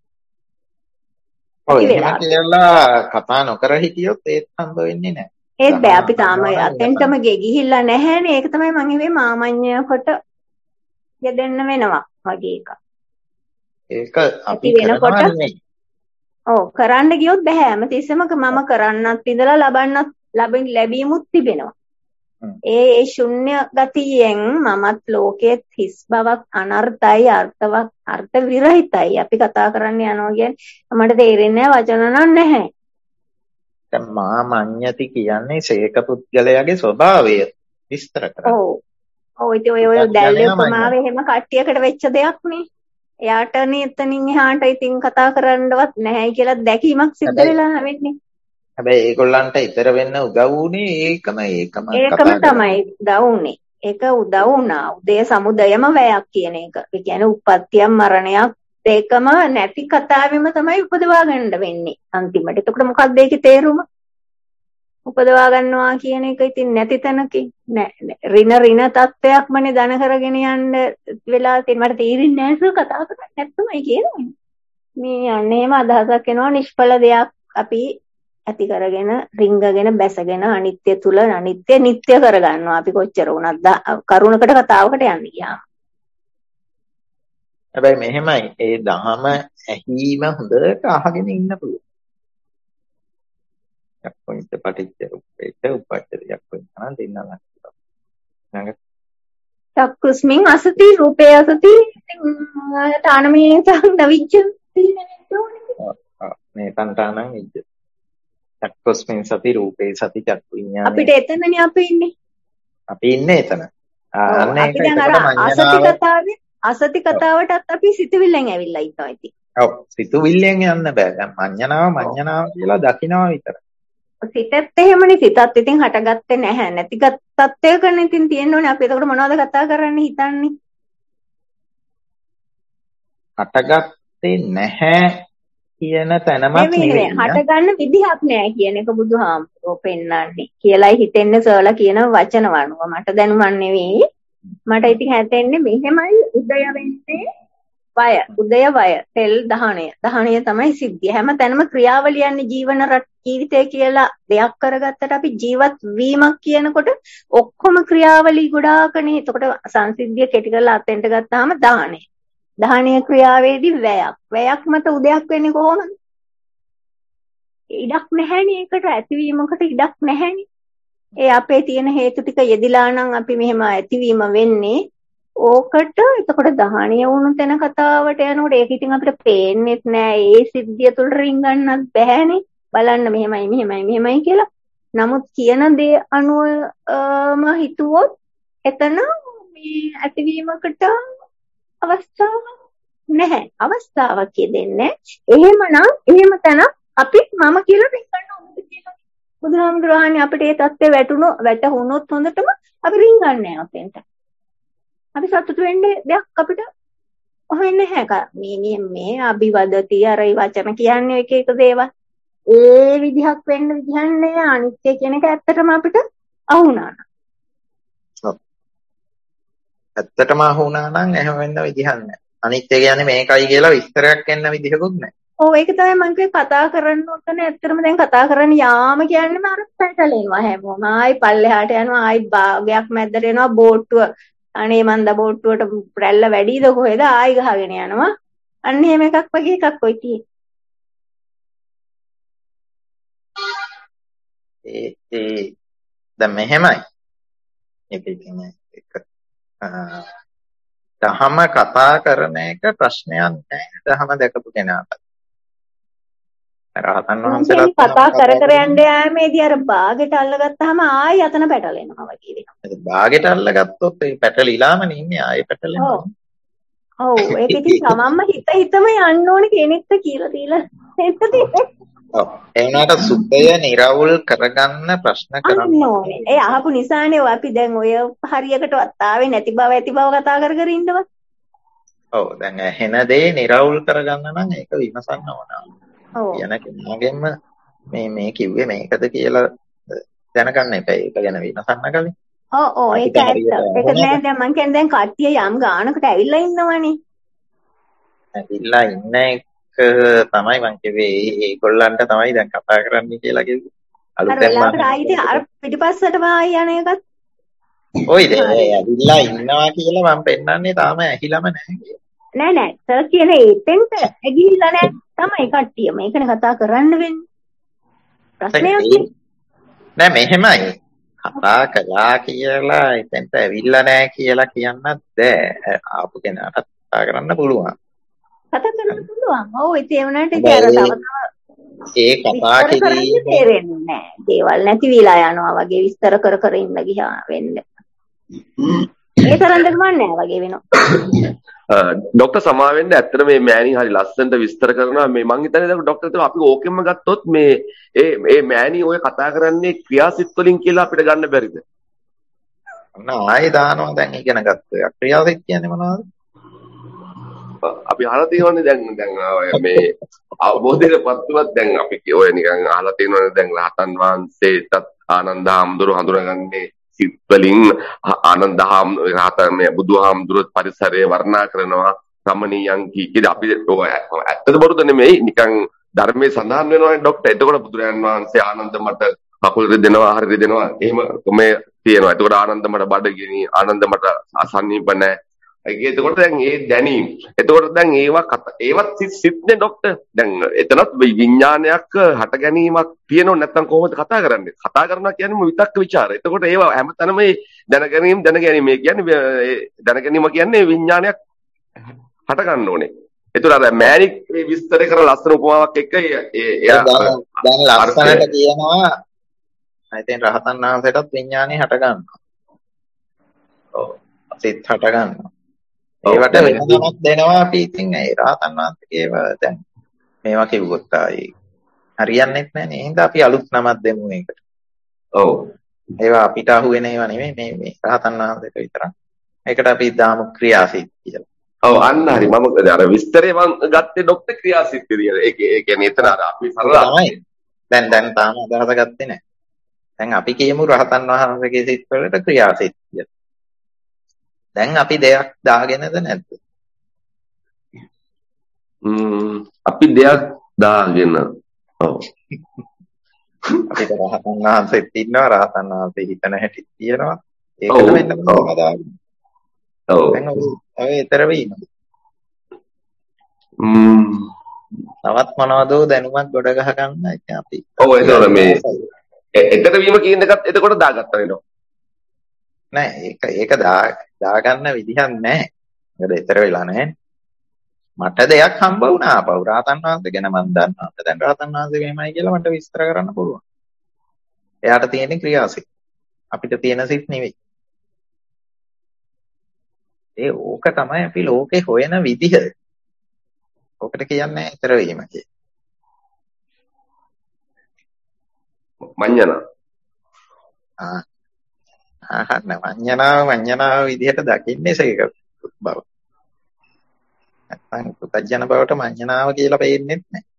ඔව් එහෙම කියලා කතා නොකර හිටියොත් ඒත් හම්බ වෙන්නේ නැහැ. ඒත් බෑ අපි තාම අතෙන්ටම ගිහිල්ලා නැහැනේ. ඒක තමයි මම හිතුවේ මාමඤ්ඤය කොට යදෙන්න වෙනවා වගේ එකක්. ඒක අපි කරනවා නෙමෙයි. ඔව් කරන්න ගියොත් බෑ. හැමතිස්සෙම මම කරන්නත් ඉඳලා ලැබීමුත් තිබෙනවා. ඒ ශුන්‍ය ගතියෙන් මමත් ලෝකයේ හිස් බවක් අනර්ථයි අර්ථ විරහිතයි අපි කතා කරන්න යනවා කියන්නේ මට තේරෙන්නේ වචන නැහැ. දැන් මාමඤ්ඤති කියන්නේ ශේක පුද්ගලයාගේ ස්වභාවය විස්තර කරා. ඔව් ඉතින් ඔය දැල්ලේ උපමාවේ එහෙම කට්ටියකට වෙච්ච දෙයක් නේ. එයාටනේ එතනින් එහාට ඉතින් කතා කරන්නවත් නැහැ කියලා දැකීමක් සිද්ධ වෙලා වෙන්නේ. හැබැයි ඒගොල්ලන්ට ඊතර වෙන්න උදව් වුණේ ඒකම තමයි උදව් වුණේ. ඒක උදව් වුණා. උදේ සමුදයම වැයක් කියන එක. ඒ කියන්නේ උප්පත්තියක් මරණයක් දෙකම නැති කතාවෙම තමයි උපදවා ගන්න වෙන්නේ අන්තිමට. එතකොට මොකක්ද ඒකේ තේරුම? උපදවා ගන්නවා කියන එක ඉතින් නැති තැනකින් රින තත්ත්වයක්මනේ දන කරගෙන යන්න වෙලා තියෙන. මට තේරෙන්නේ නැහැ සර් කතා කරන්නේ නැත්තමයි කියන්නේ. මේ යන්නේ එහෙම අදහසක් එනවා නිෂ්ඵල දෙයක් අපි ඇති කරගෙන රිංගගෙන බැසගෙන අනිත්‍ය තුල අනිත්‍ය නිට්ටය කරගන්නවා අපි කොච්චර වුණත් කරුණකට කතාවකට යන්නේ ගියාම. හැබැයි මෙහෙමයි ඒ දහම ඇහිීම හොඳට අහගෙන ඉන්න පුළුවන්. යක්කොයින්ට පටිච්ච රූපේට උපච්චර යක්කොයින් දෙන්නා නංග චක්කුස්මින් අසති රූපේ අසති තානමේ සංවිච්ඡ මේ තන්තානං විජ්ජ චක්කුස්මින් සති රූපේ සති චක්කු විඥානේ අපිට එතනනේ අපි ඉන්නේ. අපි ඉන්නේ එතන. අන්න ඒක අසති කතාවටත් අපි සිතුවිල්ලෙන් ඇවිල්ලා ඉන්නවා ඉතින්. ඔව් සිතුවිල්ලෙන් යන්න බෑ. දැන් මඤ්ඤණාව කියලා දකිනවා විතරයි. සිතත් එහෙමනේ සිතත් ඉතින් හටගත්තේ නැහැ. නැතිගත් තත්ත්වයකනේ ඉතින් තියෙන්න ඕනේ. අපි එතකොට මොනවද කතා කරන්නේ හිතන්නේ? හටගත්තේ නැහැ කියන තැනමත් නෙවෙයි. හටගන්න විදිහක් නැහැ කියන එක බුදුහාමුදුරුවෝ පෙන්නන්නේ. කියලායි හිතෙන්නේ සර්ලා කියන වචන වණුව. මට දැනුමක් නෙවෙයි. මට ඉතින් හැතෙන්නේ මෙහෙමයි උදය වෙන්නේ වය. උදය වය තෙල් දහණය. දහණය තමයි සිද්ධිය. හැම තැනම ක්‍රියාවලියන්නේ ජීවිතය කියලා දෙයක් කරගත්තට අපි ජීවත් වීමක් කියනකොට ඔක්කොම ක්‍රියාවලි ගොඩාකනේ. එතකොට සංසිද්ධිය කෙටි කරලා අතෙන්ට ගත්තාම දහණය. දහණය ක්‍රියාවේදී වැයක්. වැයක් මත උදයක් වෙන්නේ කොහොමද? ඉඩක් නැහැනේ ඒකට ඇතිවීමකට ඉඩක් නැහැනේ. ඒ අපේ තියෙන හේතු ටික යෙදිලා නම් අපි මෙහෙම ඇතිවීම වෙන්නේ. ඕකට එතකොට දහණය වුණු තැන කතාවට යනකොට ඒක ඉතින් අපිට පේන්නේත් නෑ. ඒ සිද්ධිය තුළ රින්ගන්නත් බෑනේ. බලන්න මෙහෙමයි කියලා. නමුත් කියන දේ අනුවම හිතුවොත් එතන මේ ඇතිවීමකට අවස්ථාවක් නැහැ. අවස්ථාවක් කියෙදෙන්නේ. එහෙමනම් එහෙම තැන අපි මම කියලා රින්ගන්න ඕනද කියලා. බුදුහාමුදුරුවනේ අපිට ඒ தත්ත්වය වැටහුනොත් හොඳටම අපි රින්ගන්නේ නැහැ අපෙන්ට. අපි සතුටු වෙන්නේ දෙයක් අපිට හොයන්නේ නැහැ. මේ අභිවදති අර වචන කියන්නේ එක දේවල්. ඒ විදිහක් වෙන්න විදිහක් නෑ. අනිත්‍ය කියන එක ඇත්තටම අපිට අහුණා නම්. ඔව්. ඇත්තටම අහුණා නම් එහෙම වෙන්න විදිහක් නෑ. අනිත්‍ය කියන්නේ මේකයි කියලා විස්තරයක් එන්න විදිහකුත් නෑ. ඔව් ඒක තමයි මම කතා කරන්න උතන. ඇත්තටම දැන් කතා කරන්න යාම කියන්නේ අර පැටලෙනවා හැමෝම. ආයි පල්ලෙහාට යනවා. ආයි භාගයක් මැද්දට එනවා බෝට්ටුව. අනේ මන්ද බෝට්ටුවට රැල්ල වැඩිද කොහෙද ආයි ගහගෙන යනවා. අන්න එහෙම එකක් වගේ එකක් ඔය තියෙන්නේ. දැන් මෙහෙමයි. මේක කියන්නේ දහම කතා කරන එක ප්‍රශ්නයක් නෑ. දහම දැකපු කෙනාට. රහතන් වහන්සේලා කතා කර යන්න යෑමේදී අර බාගෙට අල්ලගත්තාම ආයි අතන පැටලෙනවා වගේ වෙනවා. බාගෙට අල්ලගත්තොත් ඒ පැටලිලාම නෙන්නේ ආයෙ පැටලෙනවා. ඔව් ඒක ඉතින් තමන්ම හිතම යන්න ඕනේ කෙනෙක්ට කියලා දීලා එන්න තියෙන්නේ. ඔව් ඒ වුණාට සුද්ධය නිරවුල් කරගන්න ප්‍රශ්න කරන්න ඕනේ. ඒ අහපු නිසානේ අපි දැන් ඔය හරියකටවත් ආවේ නැති බව ඇති බව කතා කර ඉන්නවා. ඔව් දැන් ඇහෙන දේ නිරවුල් කරගන්න නම් ඒක විමසන්න ඕන. කියන කෙනාගෙන්ම මේ කිව්වේ මේකද කියලා දැනගන්න එපා. ඒක ගැන විමසන්න කලින්. ඔව් ඒක ඇත්ත. ඒක නෑ දැන් මං කියන්නේ දැන් කට්ටිය යම් ගානකට ඇවිල්ලා ඉන්නවනේ. ඇවිල්ලා ඉන්න එක තමයි මං කිව්වේ ඒගොල්ලන්ට තමයි දැන් කතා කරන්න කියලා කිව්වේ. අලුතෙන් අර පිටිපස්සට ආයි යන එකත් ඔය දැන් ඇවිල්ලා ඉන්නවා කියලා මම පෙන්නන්නේ තාම ඇහිලම නැහැ. නෑ සර් කියන ඒතෙන්ට ඇගිහිල්ලා නෑ තමයි කට්ටිය. මේකනේ කතා කරන්න වෙන්නේ. ප්‍රශ්නයක් නෑ මෙහෙමයි. කතා කළා කියලා එතෙන්ට ඇවිල්ලා නෑ කියලා කියන්නත් බෑ. ආපු කෙනාට කතා කරන්න පුළුවන්. කතා කරන්න පුළුවන්. ඔව් ඒ වුණාට ඉතින් අර ඒ කතා කිරීම තේරෙන්නේ නෑ. දේවල් නැති විලා යනවා වගේ විස්තර කර ඉන්න ගියා වෙන්නේ. ඒ තරම් දෙකම නෑ වගේ වෙනවා. ડોක්ටර් සමා වෙන්න ඇත්තට මේ මෑණි හරි ලස්සනට විස්තර කරනවා. මේ මං හිතන්නේ දැන් ડોක්ටර් අපි ඕකෙම්ම ගත්තොත් මේ ඒ මෑණි ඔය කතා කරන්නේ ක්‍රියාසිට වලින් කියලා අපිට ගන්න බැරිද? ආයෙ දානවා දැන් ඉගෙන ගත්තා. ක්‍රියාසිට කියන්නේ මොනවද? අපි අහලා තියෙනවානේ දැන් ඔය මේ අවබෝධයටපත් වුණත් දැන් අපි ඔය නිකන් අහලා තියෙනවානේ දැන් රහතන් වහන්සේටත් ආනන්ද හාමුදුරුවෝ හඳුනගන්නේ සිත් වලින් ආනන්ද මේ බුදුහාමුදුරුවෝ පරිසරය වර්ණනා කරනවා රමණීයන් කීකද අපි ඇත්තද බොරුද නෙමෙයි නිකන් ධර්මයේ සඳහන් වෙනවානේ ડોක්ටර්. එතකොට බුදුරයන් වහන්සේ ආනන්ද මට කකුල් රිදෙනවා හරි රිදෙනවා එහෙම මේ තියෙනවා. එතකොට ආනන්ද මට බඩගිනි ආනන්ද මට අසනීප නැහැ. එතකොට දැන් ඒ දැනීම. එතකොට දැන් ඒවත් සිත්නේ ડોක්ටර්. දැන් එතනත් විඥානයක් හට ගැනීමක් තියෙනව නැත්නම් කොහොමද කතා කරන්නේ? කතා කරනවා කියන්නේ විතක්ක ਵਿਚාර. එතකොට ඒවා හැමතැනම මේ දැනගැනීම ඒ කියන්නේ දැනගැනීම කියන්නේ විඥානයක් හට ගන්න ඕනේ. එතකොට අර මෑනික් මේ විස්තර කරන ලස්සන උපමාවක් එක්ක දැන් ලස්සනට කියනවා ඉතින් රහතන් වහන්සේටත් විඥානේ හට ගන්නවා. ඔව්. සිත් හට ගන්නවා. ඒවට වෙන නමක් දෙනවා අපි ඉතින් ඒ රහතන් වහන්සේගේව දැන් මේවා කිව්වොත් ආයේ හරියන්නේ නැහැ නේ. එහෙනම් අපි අලුත් නමක් දෙමු ඒකට. ඔව්. ඒවා අපිට අහු වෙන ඒවා නෙමෙයි මේ රහතන් වහන්සේට විතරක්. ඒකට අපි දාමු ක්‍රියාසිත කියලා. ඔව් අන්න හරි. මම අර විස්තරේ මම ගත්තේ ડોක්ටර් ක්‍රියාසිත විදියට. ඒ කියන්නේ එතන අර අපි සරල දැන් තාම අදහස ගත්තේ නැහැ. දැන් අපි කියමු රහතන් වහන්සේගේ සිත් වලට ක්‍රියාසිත කියලා. දැන් අපි දෙයක් දාගෙනද නැද්ද? අපි දෙයක් දාගෙන. ඔව්. අපිට රහතන් වහන්සේත් ඉන්නවා රහතන් වහන්සේ හිතන හැටි තියෙනවා. ඒකට මෙන්න මොනවද දාන්නේ? ඔව්. දැන් ඔය ඊතර වෙයිද? තවත් මොනවදෝ දැනුමක් ගොඩ ගහ ගන්න ඉතින් අපි. ඔව් එතකොට මේ එතර වීම කියන එකත් එතකොට දාගත්තා නේද? නෑ ඒක දාගන්න විදිහක් නෑ. මොකද ඊතර වෙලා නෑ. මට දෙයක් හම්බ වුණා ආපහු රහතන් වහන්සේ ගැන මම දන්නවා. දැන් රහතන් වහන්සේ මෙහෙමයි කියලා මට විස්තර කරන්න පුළුවන්. එයාට තියෙන ක්‍රියාසිත. අපිට තියෙන සිත් නෙවෙයි. ඕක තමයි අපි ලෝකේ හොයන විදිහ. ඔකට කියන්නේ ඊතර වීම කියලා. මඤ්ඤණ. මඤ්ඤණාව විදිහට දකින්නේ ඒක බව. නැත්නම් පුතඥ බවට මඤ්ඤණාව කියලා පේන්නේ නැහැ.